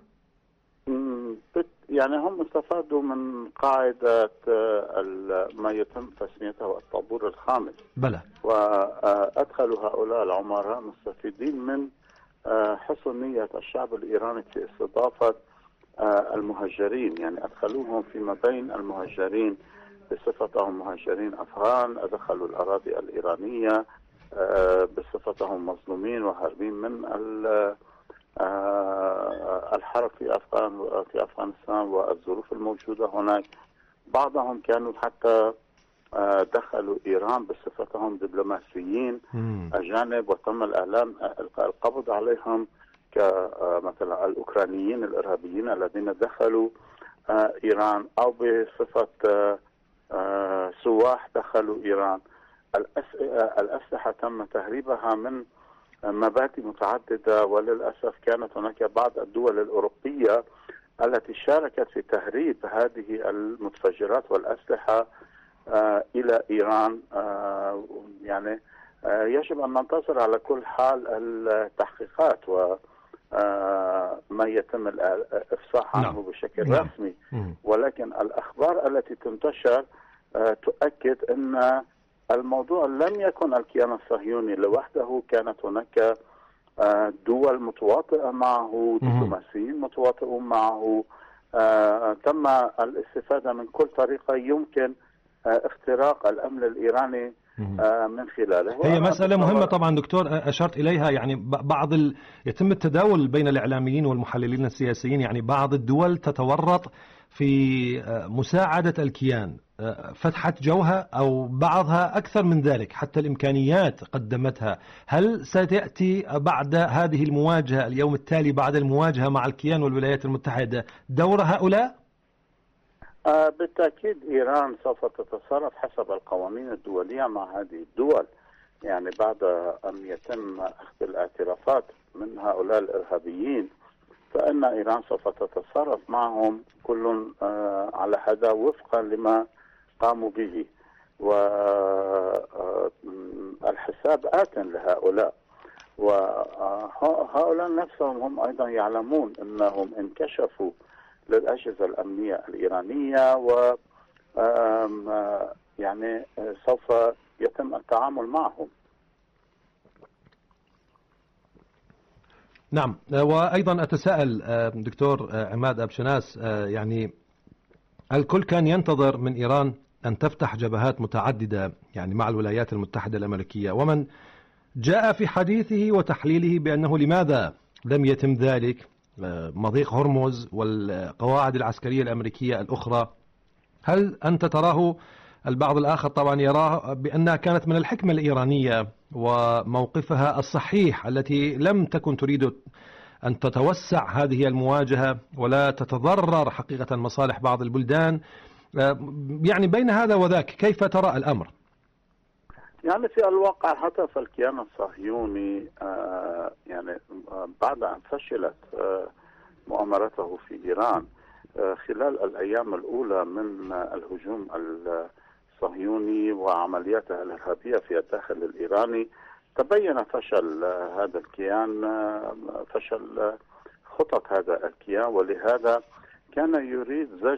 يعني هم استفادوا من قاعدة ما يتم تسميتها الطابور الخامس. بلى. وأدخلوا هؤلاء العمراء مستفيدين من حسن نية الشعب الإيراني في استضافة المهجرين، يعني أدخلوهم فيما بين المهجرين بصفتهم مهجرين أفغان، أدخلوا الأراضي الإيرانية بصفتهم مظلومين وهاربين من الحرب في أفغانستان والظروف الموجودة هناك. بعضهم كانوا حتى دخلوا إيران بصفتهم دبلوماسيين أجانب، وتم الإعلان القبض عليهم كمثلا الأوكرانيين الإرهابيين الذين دخلوا إيران، أو بصفة سواح دخلوا إيران. الأسلحة تم تهريبها من مبادئ متعددة، وللأسف كانت هناك بعض الدول الأوروبية التي شاركت في تهريب هذه المتفجرات والأسلحة إلى إيران. يعني يجب أن ننتظر على كل حال التحقيقات وما يتم الإفصاح عنه بشكل رسمي، ولكن الأخبار التي تنتشر تؤكد أن الموضوع لم يكن الكيان الصهيوني لوحده، كانت هناك دول متواطئة معه، دبلوماسيين متواطئون معه، تم الاستفادة من كل طريقة يمكن اختراق الأمن الإيراني من خلاله. هي مسألة مهمة طبعا دكتور أشرت إليها، يعني يتم التداول بين الإعلاميين والمحللين السياسيين، يعني بعض الدول تتورط في مساعدة الكيان، فتحت جوها أو بعضها أكثر من ذلك، حتى الإمكانيات قدمتها. هل ستأتي بعد هذه المواجهة اليوم التالي بعد المواجهة مع الكيان والولايات المتحدة دور هؤلاء؟ بالتأكيد إيران سوف تتصرف حسب القوانين الدولية مع هذه الدول، يعني بعد أن يتم أخذ الاعترافات من هؤلاء الإرهابيين فإن إيران سوف تتصرف معهم كل على حدا وفقا لما قاموا به، والحساب آت لهؤلاء، وهؤلاء نفسهم هم أيضا يعلمون أنهم انكشفوا للأجهزة الأمنية الإيرانية، و يعني سوف يتم التعامل معهم. نعم، وأيضا أتساءل دكتور عماد أبشناس، يعني الكل كان ينتظر من إيران أن تفتح جبهات متعددة يعني مع الولايات المتحدة الأمريكية، ومن جاء في حديثه وتحليله بأنه لماذا لم يتم ذلك، مضيق هرمز والقواعد العسكرية الأمريكية الأخرى، هل أنت تراه البعض الآخر طبعا يراه بأنها كانت من الحكمة الإيرانية وموقفها الصحيح التي لم تكن تريد أن تتوسع هذه المواجهة ولا تتضرر حقيقة مصالح بعض البلدان، يعني بين هذا وذاك كيف ترى الأمر؟ يعني في الواقع حتى في الكيان الصهيوني يعني بعد أن فشلت مؤامرته في إيران خلال الأيام الأولى من الهجوم الصهيوني وعملياته الإرهابية في الداخل الإيراني، تبين فشل هذا الكيان، فشل خطط هذا الكيان، ولهذا كان يريد زج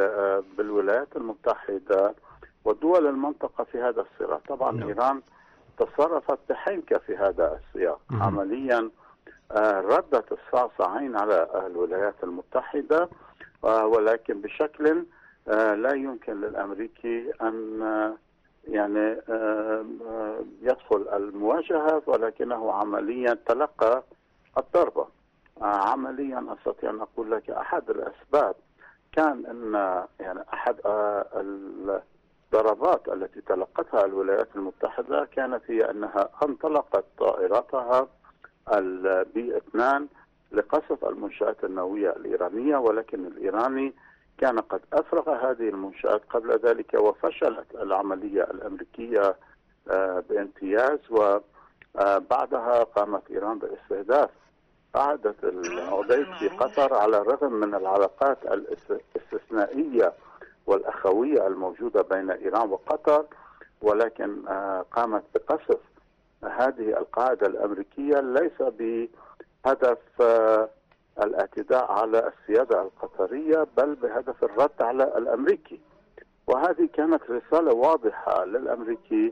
بالولايات المتحدة ودول المنطقة في هذا الصراع. طبعا إيران تصرفت بحنكة في هذا السياق. عمليا ردت الصعصعين على الولايات المتحدة، ولكن بشكل لا يمكن للأمريكي أن يعني يدخل المواجهة، ولكنه عمليا تلقى الضربة. عمليا أستطيع أن أقول لك أحد الأسباب كان أن يعني أحد الضربات التي تلقتها الولايات المتحدة كانت هي أنها انطلقت طائراتها البي 2 لقصف المنشآت النووية الإيرانية، ولكن الإيراني كان قد أفرغ هذه المنشآت قبل ذلك، وفشلت العملية الأمريكية بامتياز، وبعدها قامت إيران باستهداف قاعدة العبيد في قطر على الرغم من العلاقات الاستثنائية والأخوية الموجودة بين إيران وقطر، ولكن قامت بقصف هذه القاعدة الأمريكية ليس بهدف الاعتداء على السيادة القطرية بل بهدف الرد على الأمريكي. وهذه كانت رسالة واضحة للأمريكي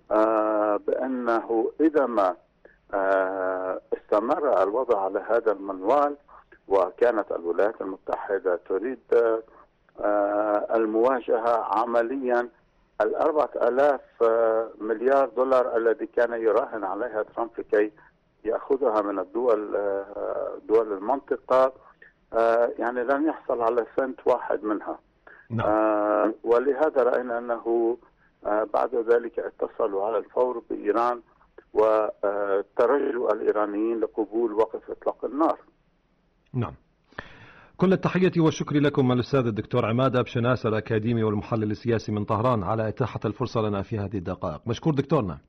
بأنه إذا ما استمر الوضع على هذا المنوال وكانت الولايات المتحدة تريد المواجهة عمليا 4000 مليار دولار الذي كان يراهن عليها ترامب لكي يأخذها من دول المنطقة، يعني لن يحصل على سنت واحد منها. ولهذا رأينا أنه بعد ذلك اتصلوا على الفور بإيران وترجوا الإيرانيين لقبول وقف إطلاق النار. نعم. كل التحية والشكر لكم الأستاذ الدكتور عماد أبشناس الأكاديمي والمحلل السياسي من طهران على إتاحة الفرصة لنا في هذه الدقائق. مشكور دكتورنا.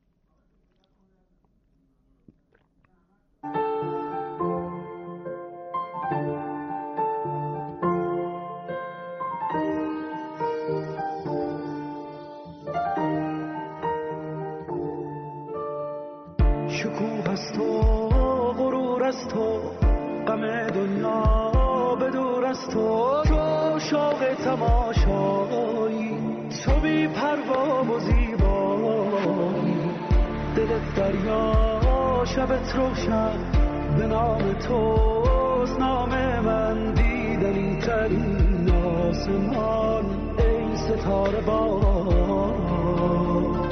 شکوه است و غرور است و غم دنیا به دور است و شوق تماشایی تو بی پروا و زیبایی دلت دریا شبت روشن به نام توست نام من دیدنی ترین آسمان ای ستاره بار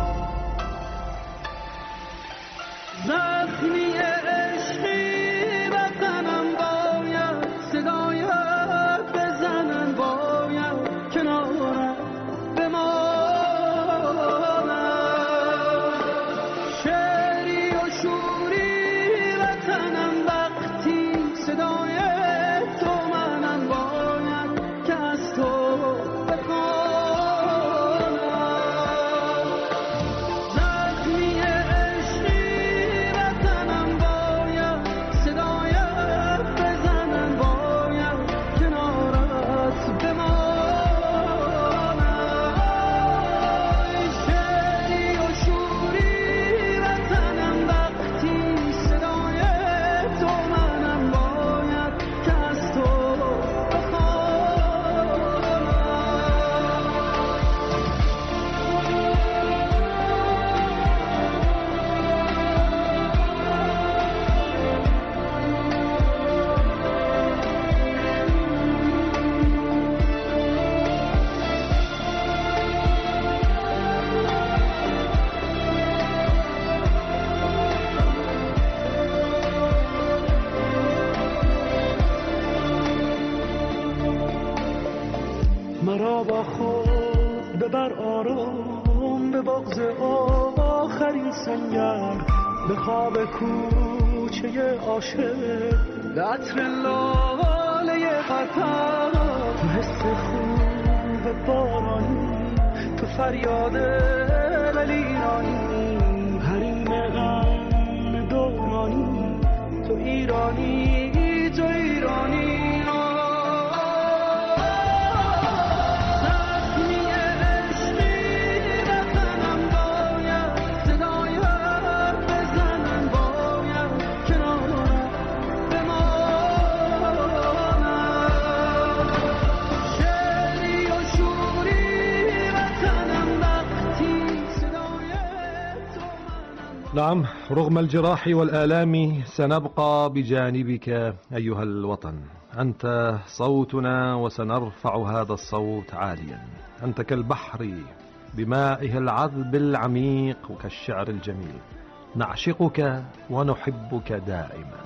زخمی عشقی وطنم باید صدایت بزنن باید کنارم بمانم شعری و شوری وطنم وقتی صدای تو منم باید که از تو بخوانم زخمی مرا با خود ببر آرام به بغض آخرین سنگر به خواب کوچه عاشق به عطر لاله قطر تو حس خوب بارانی تو فریاد ایرانی حریم غم دورانی تو ایرانی تو ایرانی نعم، رغم الجراح والآلام سنبقى بجانبك أيها الوطن. أنت صوتنا وسنرفع هذا الصوت عاليا. أنت كالبحر بمائه العذب العميق وكالشعر الجميل. نعشقك ونحبك دائما.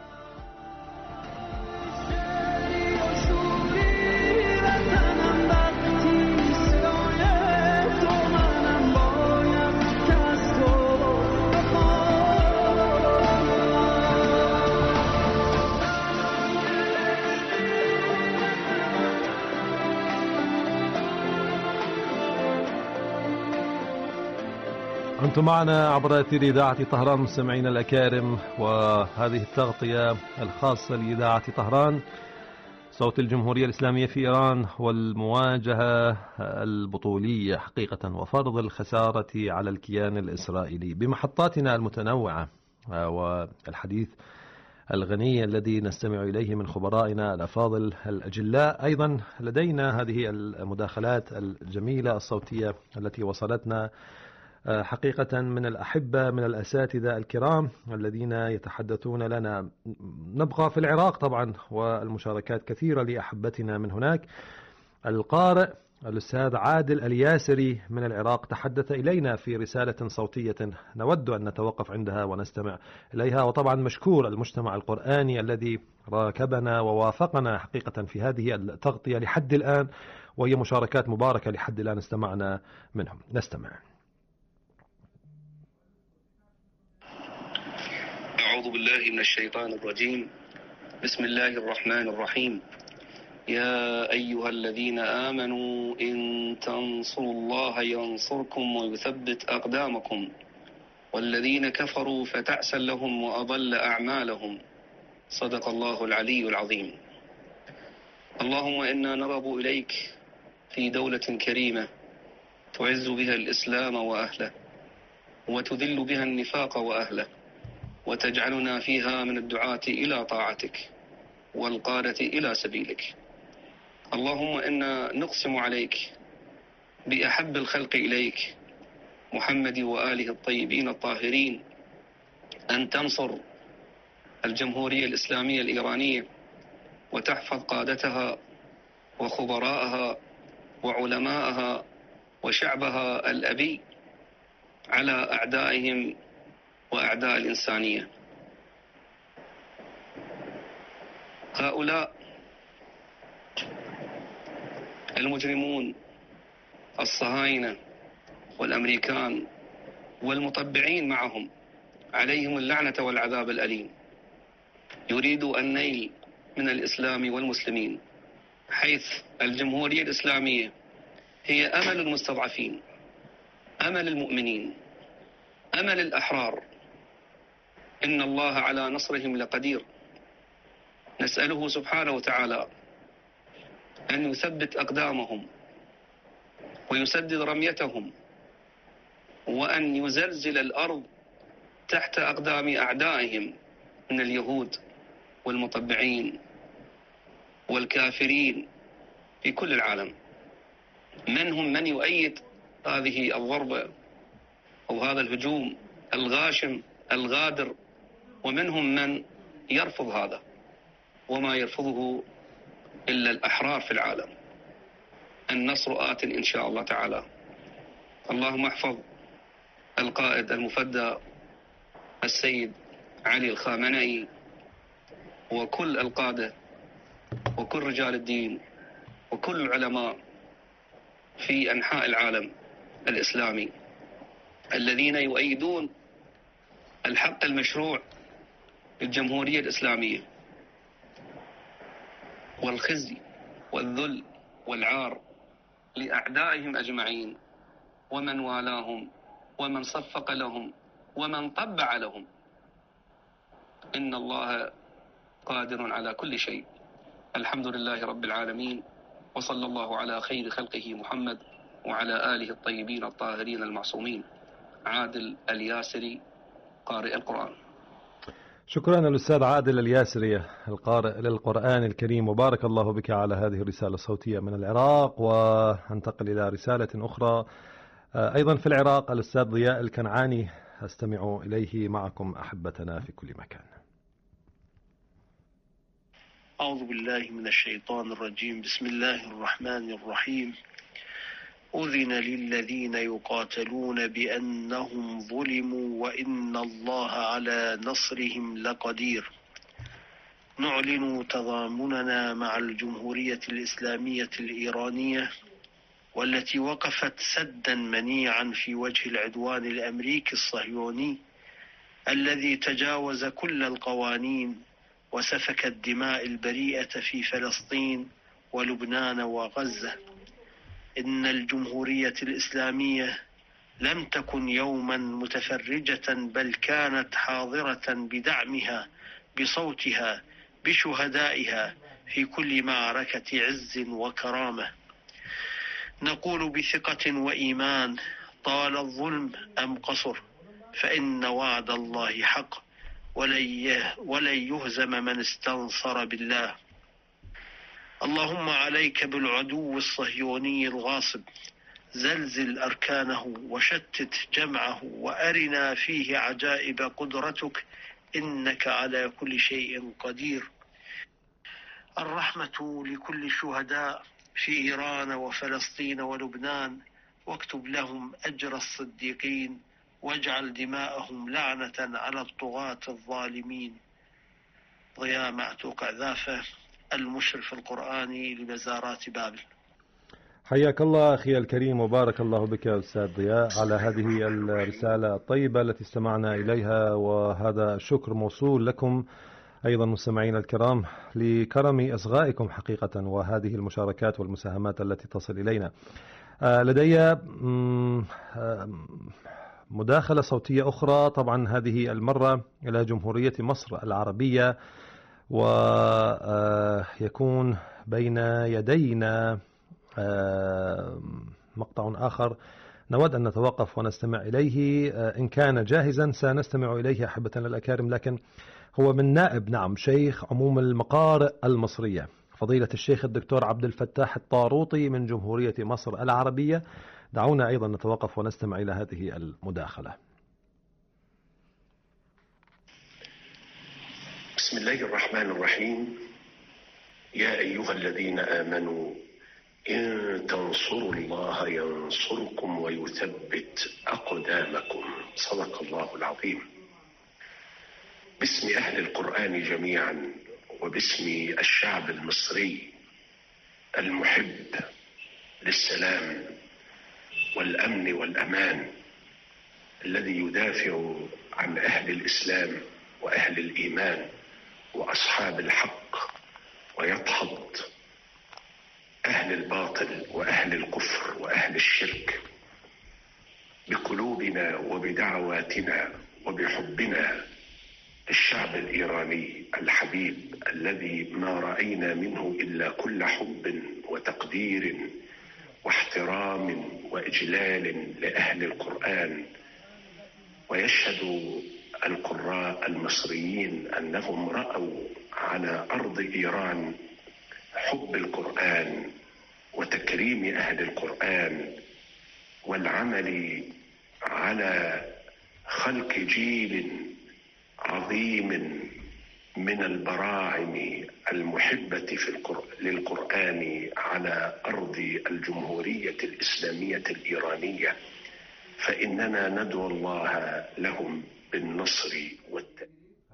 أنتم معنا عبر أثير إذاعة طهران مستمعينا الأكارم، وهذه التغطية الخاصة لإذاعة طهران صوت الجمهورية الإسلامية في إيران والمواجهة البطولية حقيقة وفرض الخسارة على الكيان الإسرائيلي بمحطاتنا المتنوعة والحديث الغني الذي نستمع إليه من خبرائنا الأفاضل الأجلاء. أيضا لدينا هذه المداخلات الجميلة الصوتية التي وصلتنا حقيقة من الأحبة من الأساتذة الكرام الذين يتحدثون لنا. نبقى في العراق طبعا، والمشاركات كثيرة لأحبتنا من هناك. القارئ الأستاذ عادل الياسري من العراق تحدث إلينا في رسالة صوتية نود أن نتوقف عندها ونستمع إليها. وطبعا مشكور المجتمع القرآني الذي راكبنا ووافقنا حقيقة في هذه التغطية لحد الآن، وهي مشاركات مباركة لحد الآن استمعنا منهم. نستمع. أعوذ بالله من الشيطان الرجيم. بسم الله الرحمن الرحيم. يا أيها الذين آمنوا إن تنصروا الله ينصركم ويثبت أقدامكم والذين كفروا فتعسا لهم وأضل أعمالهم. صدق الله العلي العظيم. اللهم إنا نرغب إليك في دولة كريمة تعز بها الإسلام وأهله وتذل بها النفاق وأهله، وتجعلنا فيها من الدعاة إلى طاعتك والقادة إلى سبيلك. اللهم إنا نقسم عليك بأحب الخلق إليك محمد وآله الطيبين الطاهرين أن تنصر الجمهورية الإسلامية الإيرانية وتحفظ قادتها وخبراءها وعلماءها وشعبها الأبي على أعدائهم وأعداء الإنسانية. هؤلاء المجرمون الصهاينة والأمريكان والمطبعين معهم عليهم اللعنة والعذاب الأليم يريدوا النيل من الإسلام والمسلمين، حيث الجمهورية الإسلامية هي أمل المستضعفين، أمل المؤمنين، أمل الأحرار. إن الله على نصرهم لقدير. نسأله سبحانه وتعالى أن يثبت أقدامهم ويسدد رميتهم، وأن يزلزل الأرض تحت أقدام أعدائهم من اليهود والمطبعين والكافرين في كل العالم. منهم من يؤيد هذه الضربة أو هذا الهجوم الغاشم الغادر، ومنهم من يرفض هذا، وما يرفضه إلا الأحرار في العالم. النصر آت إن شاء الله تعالى. اللهم احفظ القائد المفدى السيد علي الخامنئي وكل القادة وكل رجال الدين وكل العلماء في أنحاء العالم الإسلامي الذين يؤيدون الحق المشروع للجمهورية الإسلامية، والخزي والذل والعار لأعدائهم أجمعين ومن والاهم ومن صفق لهم ومن طبع لهم. إن الله قادر على كل شيء. الحمد لله رب العالمين، وصلى الله على خير خلقه محمد وعلى آله الطيبين الطاهرين المعصومين. عادل الياسري، قارئ القرآن. شكرا الأستاذ عادل الياسري القارئ للقرآن الكريم، وبارك الله بك على هذه الرسالة الصوتية من العراق. وانتقل إلى رسالة أخرى أيضا في العراق. الأستاذ ضياء الكنعاني أستمع إليه معكم أحبتنا في كل مكان. أعوذ بالله من الشيطان الرجيم. بسم الله الرحمن الرحيم. أذن للذين يقاتلون بأنهم ظلموا وإن الله على نصرهم لقدير. نعلن تضامننا مع الجمهورية الإسلامية الإيرانية والتي وقفت سدا منيعا في وجه العدوان الأمريكي الصهيوني الذي تجاوز كل القوانين وسفك الدماء البريئة في فلسطين ولبنان وغزة. إن الجمهورية الإسلامية لم تكن يوما متفرجة، بل كانت حاضرة بدعمها، بصوتها، بشهدائها في كل معركة عز وكرامة. نقول بثقة وإيمان: طال الظلم أم قصر، فإن وعد الله حق، ولن يهزم من استنصر بالله. اللهم عليك بالعدو الصهيوني الغاصب، زلزل أركانه وشتت جمعه وأرنا فيه عجائب قدرتك، إنك على كل شيء قدير. الرحمة لكل الشهداء في إيران وفلسطين ولبنان، واكتب لهم أجر الصديقين، واجعل دماءهم لعنة على الطغاة الظالمين. ضياء معتوق عذافة، المشرف القرآني لمزارات بابل. حياك الله أخي الكريم وبارك الله بك أستاذ ضياء على هذه الرسالة الطيبة التي استمعنا إليها، وهذا الشكر موصول لكم أيضا مستمعين الكرام لكرم إصغائكم حقيقة، وهذه المشاركات والمساهمات التي تصل إلينا. لدي مداخلة صوتية أخرى، طبعا هذه المرة إلى جمهورية مصر العربية، ويكون بين يدينا مقطع آخر نود أن نتوقف ونستمع إليه. إن كان جاهزا سنستمع إليه أحبتنا الأكارم، لكن هو من نائب شيخ عموم المقارئ المصرية فضيلة الشيخ الدكتور عبد الفتاح الطاروطي من جمهورية مصر العربية. دعونا أيضا نتوقف ونستمع إلى هذه المداخلة. بسم الله الرحمن الرحيم. يا أيها الذين آمنوا إن تنصروا الله ينصركم ويثبت أقدامكم. صدق الله العظيم. باسم أهل القرآن جميعا وباسم الشعب المصري المحب للسلام والأمن والأمان، الذي يدافع عن أهل الإسلام وأهل الإيمان وأصحاب الحق، ويدحض أهل الباطل وأهل الكفر وأهل الشرك، بقلوبنا وبدعواتنا وبحبنا الشعب الإيراني الحبيب الذي ما رأينا منه إلا كل حب وتقدير واحترام وإجلال لأهل القرآن. ويشهد القراء المصريين أنهم رأوا على أرض إيران حب القرآن وتكريم أهل القرآن، والعمل على خلق جيل عظيم من البراعم المحبة للقرآن على أرض الجمهورية الإسلامية الإيرانية. فإننا ندعو الله لهم بالنصر والتأييد.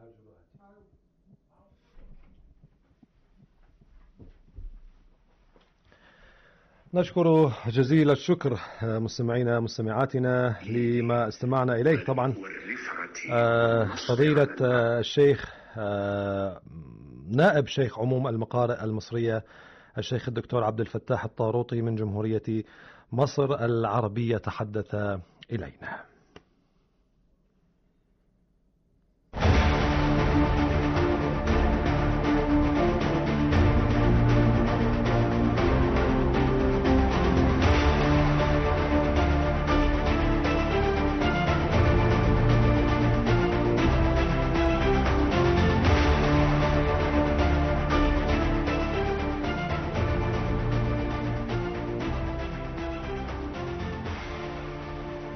نشكر جزيل الشكر مستمعينا مستمعاتنا لما استمعنا إليه. طبعا فضيلة الشيخ نائب شيخ عموم المقارئ المصرية الشيخ الدكتور عبد الفتاح الطاروطي من جمهورية مصر العربية تحدث إلينا.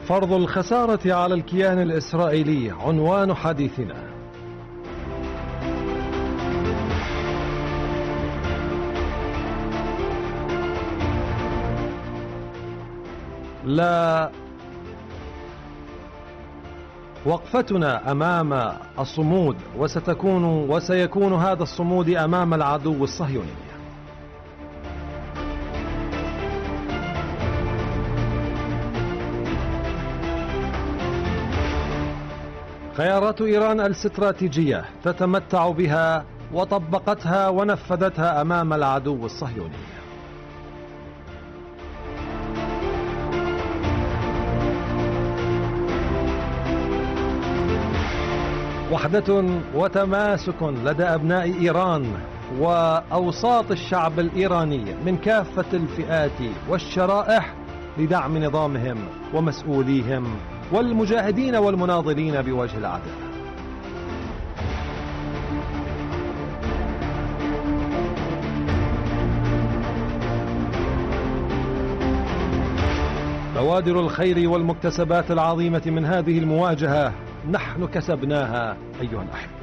فرض الخسارة على الكيان الإسرائيلي عنوان حديثنا. لا وقفتنا أمام الصمود، وسيكون هذا الصمود أمام العدو الصهيوني. خيارات إيران الاستراتيجية تتمتع بها وطبقتها ونفذتها أمام العدو الصهيوني. وحدة وتماسك لدى أبناء إيران وأوساط الشعب الإيراني من كافة الفئات والشرائح لدعم نظامهم ومسؤوليهم والمجاهدين والمناضلين بوجه الأعداء. بوادر الخير والمكتسبات العظيمة من هذه المواجهة نحن كسبناها أيها الأحبة.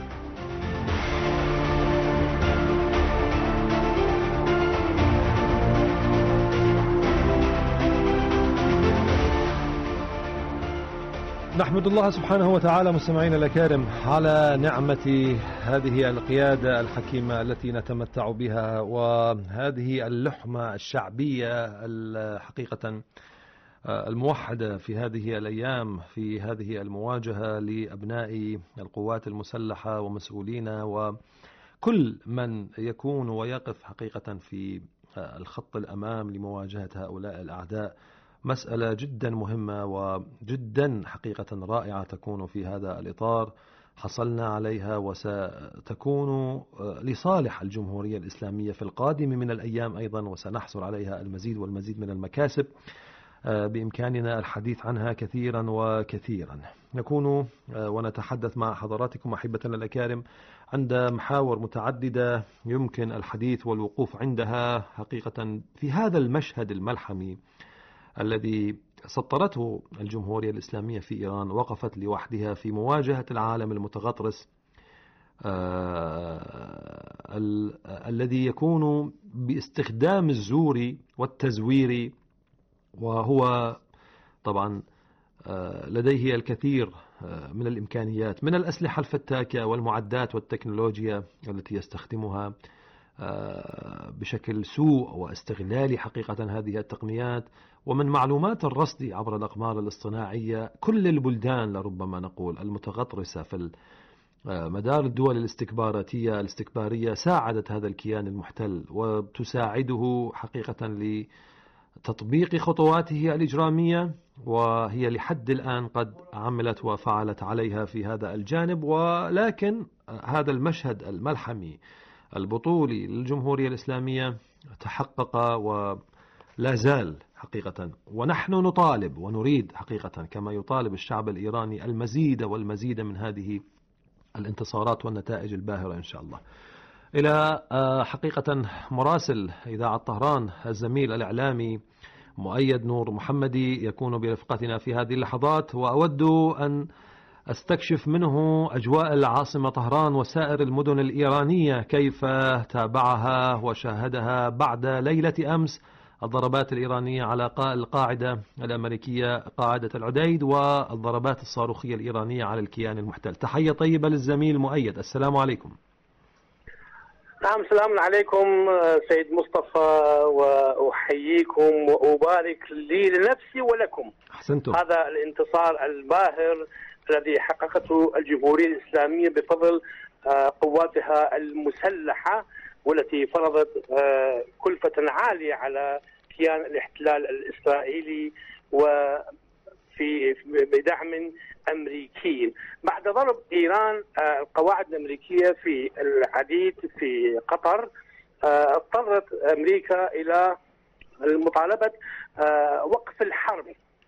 نحمد الله سبحانه وتعالى مستمعينا الأكارم على نعمة هذه القيادة الحكيمة التي نتمتع بها، وهذه اللحمة الشعبية الحقيقة الموحدة في هذه الأيام في هذه المواجهة لأبناء القوات المسلحة ومسؤولينا وكل من يكون ويقف حقيقة في الخط الأمام لمواجهة هؤلاء الأعداء. مسألة جدا مهمة وجدا حقيقة رائعة تكون في هذا الإطار، حصلنا عليها وستكون لصالح الجمهورية الإسلامية في القادم من الأيام أيضا، وسنحصل عليها المزيد والمزيد من المكاسب بإمكاننا الحديث عنها كثيرا وكثيرا. نكون ونتحدث مع حضراتكم أحبتنا الأكارم عند محاور متعددة يمكن الحديث والوقوف عندها حقيقة في هذا المشهد الملحمي الذي سطرته الجمهورية الإسلامية في إيران، وقفت لوحدها في مواجهة العالم المتغطرس الذي يكون باستخدام الزور والتزوير، وهو طبعا لديه الكثير من الإمكانيات من الأسلحة الفتاكة والمعدات والتكنولوجيا التي يستخدمها بشكل سوء واستغلال حقيقة هذه التقنيات، ومن معلومات الرصد عبر الأقمار الاصطناعية كل البلدان لربما نقول المتغطرسة في مدار الدول الاستكبارية ساعدت هذا الكيان المحتل وتساعده حقيقة لتطبيق خطواته الإجرامية، وهي لحد الآن قد عملت وفعلت عليها في هذا الجانب. ولكن هذا المشهد الملحمي البطولي للجمهورية الإسلامية تحقق ولا زال حقيقة، ونحن نطالب ونريد حقيقة كما يطالب الشعب الإيراني المزيد والمزيد من هذه الانتصارات والنتائج الباهرة إن شاء الله. إلى حقيقة مراسل إذاعة طهران الزميل الإعلامي مؤيد نور محمدي يكون برفقتنا في هذه اللحظات، وأود أن أستكشف منه أجواء العاصمة طهران وسائر المدن الإيرانية، كيف تابعها وشاهدها بعد ليلة أمس الضربات الإيرانية على القاعدة الأمريكية قاعدة العديد والضربات الصاروخية الإيرانية على الكيان المحتل. تحية طيبة للزميل مؤيد، السلام عليكم. نعم، السلام عليكم سيد مصطفى، وأحييكم وأبارك لي لنفسي ولكم. أحسنتم. هذا الانتصار الباهر الذي حققته الجمهورية الإسلامية بفضل قواتها المسلحة، والتي فرضت كلفة عالية على كيان الاحتلال الإسرائيلي وفي بدعم أمريكي. بعد ضرب إيران القواعد الأمريكية في العديد في قطر، اضطرت أمريكا إلى مطالبة وقف الحرب.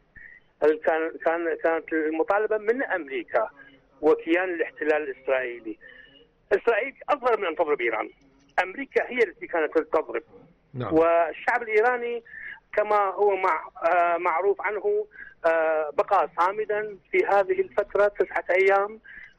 كانت المطالبة من أمريكا وكيان الاحتلال الإسرائيلي. إسرائيل أفضل من أن تضرب إيران، أمريكا هي التي كانت تضرب. نعم. والشعب الإيراني كما هو معروف عنه بقى صامدا في هذه الفترة 9 أيام،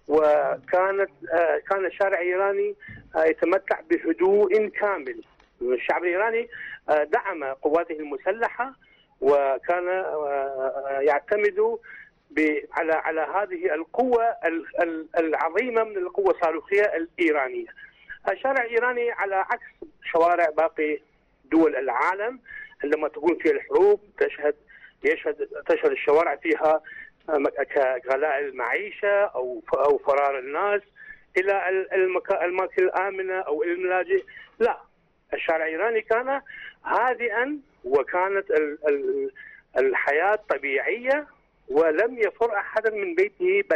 كان الشارع الإيراني يتمتع بهدوء كامل. الشعب الإيراني دعم قواته المسلحة وكان يعتمد على هذه القوة العظيمة من القوة الصاروخية الإيرانية. الشارع الإيراني على عكس شوارع باقي دول العالم عندما تكون فيها الحروب تشهد الشوارع فيها كغلاء المعيشة أو فرار الناس إلى الأماكن الآمنة أو الملاجئ. لا، الشارع الإيراني كان هادئا وكانت الحياة طبيعية ولم يفر أحد من بيته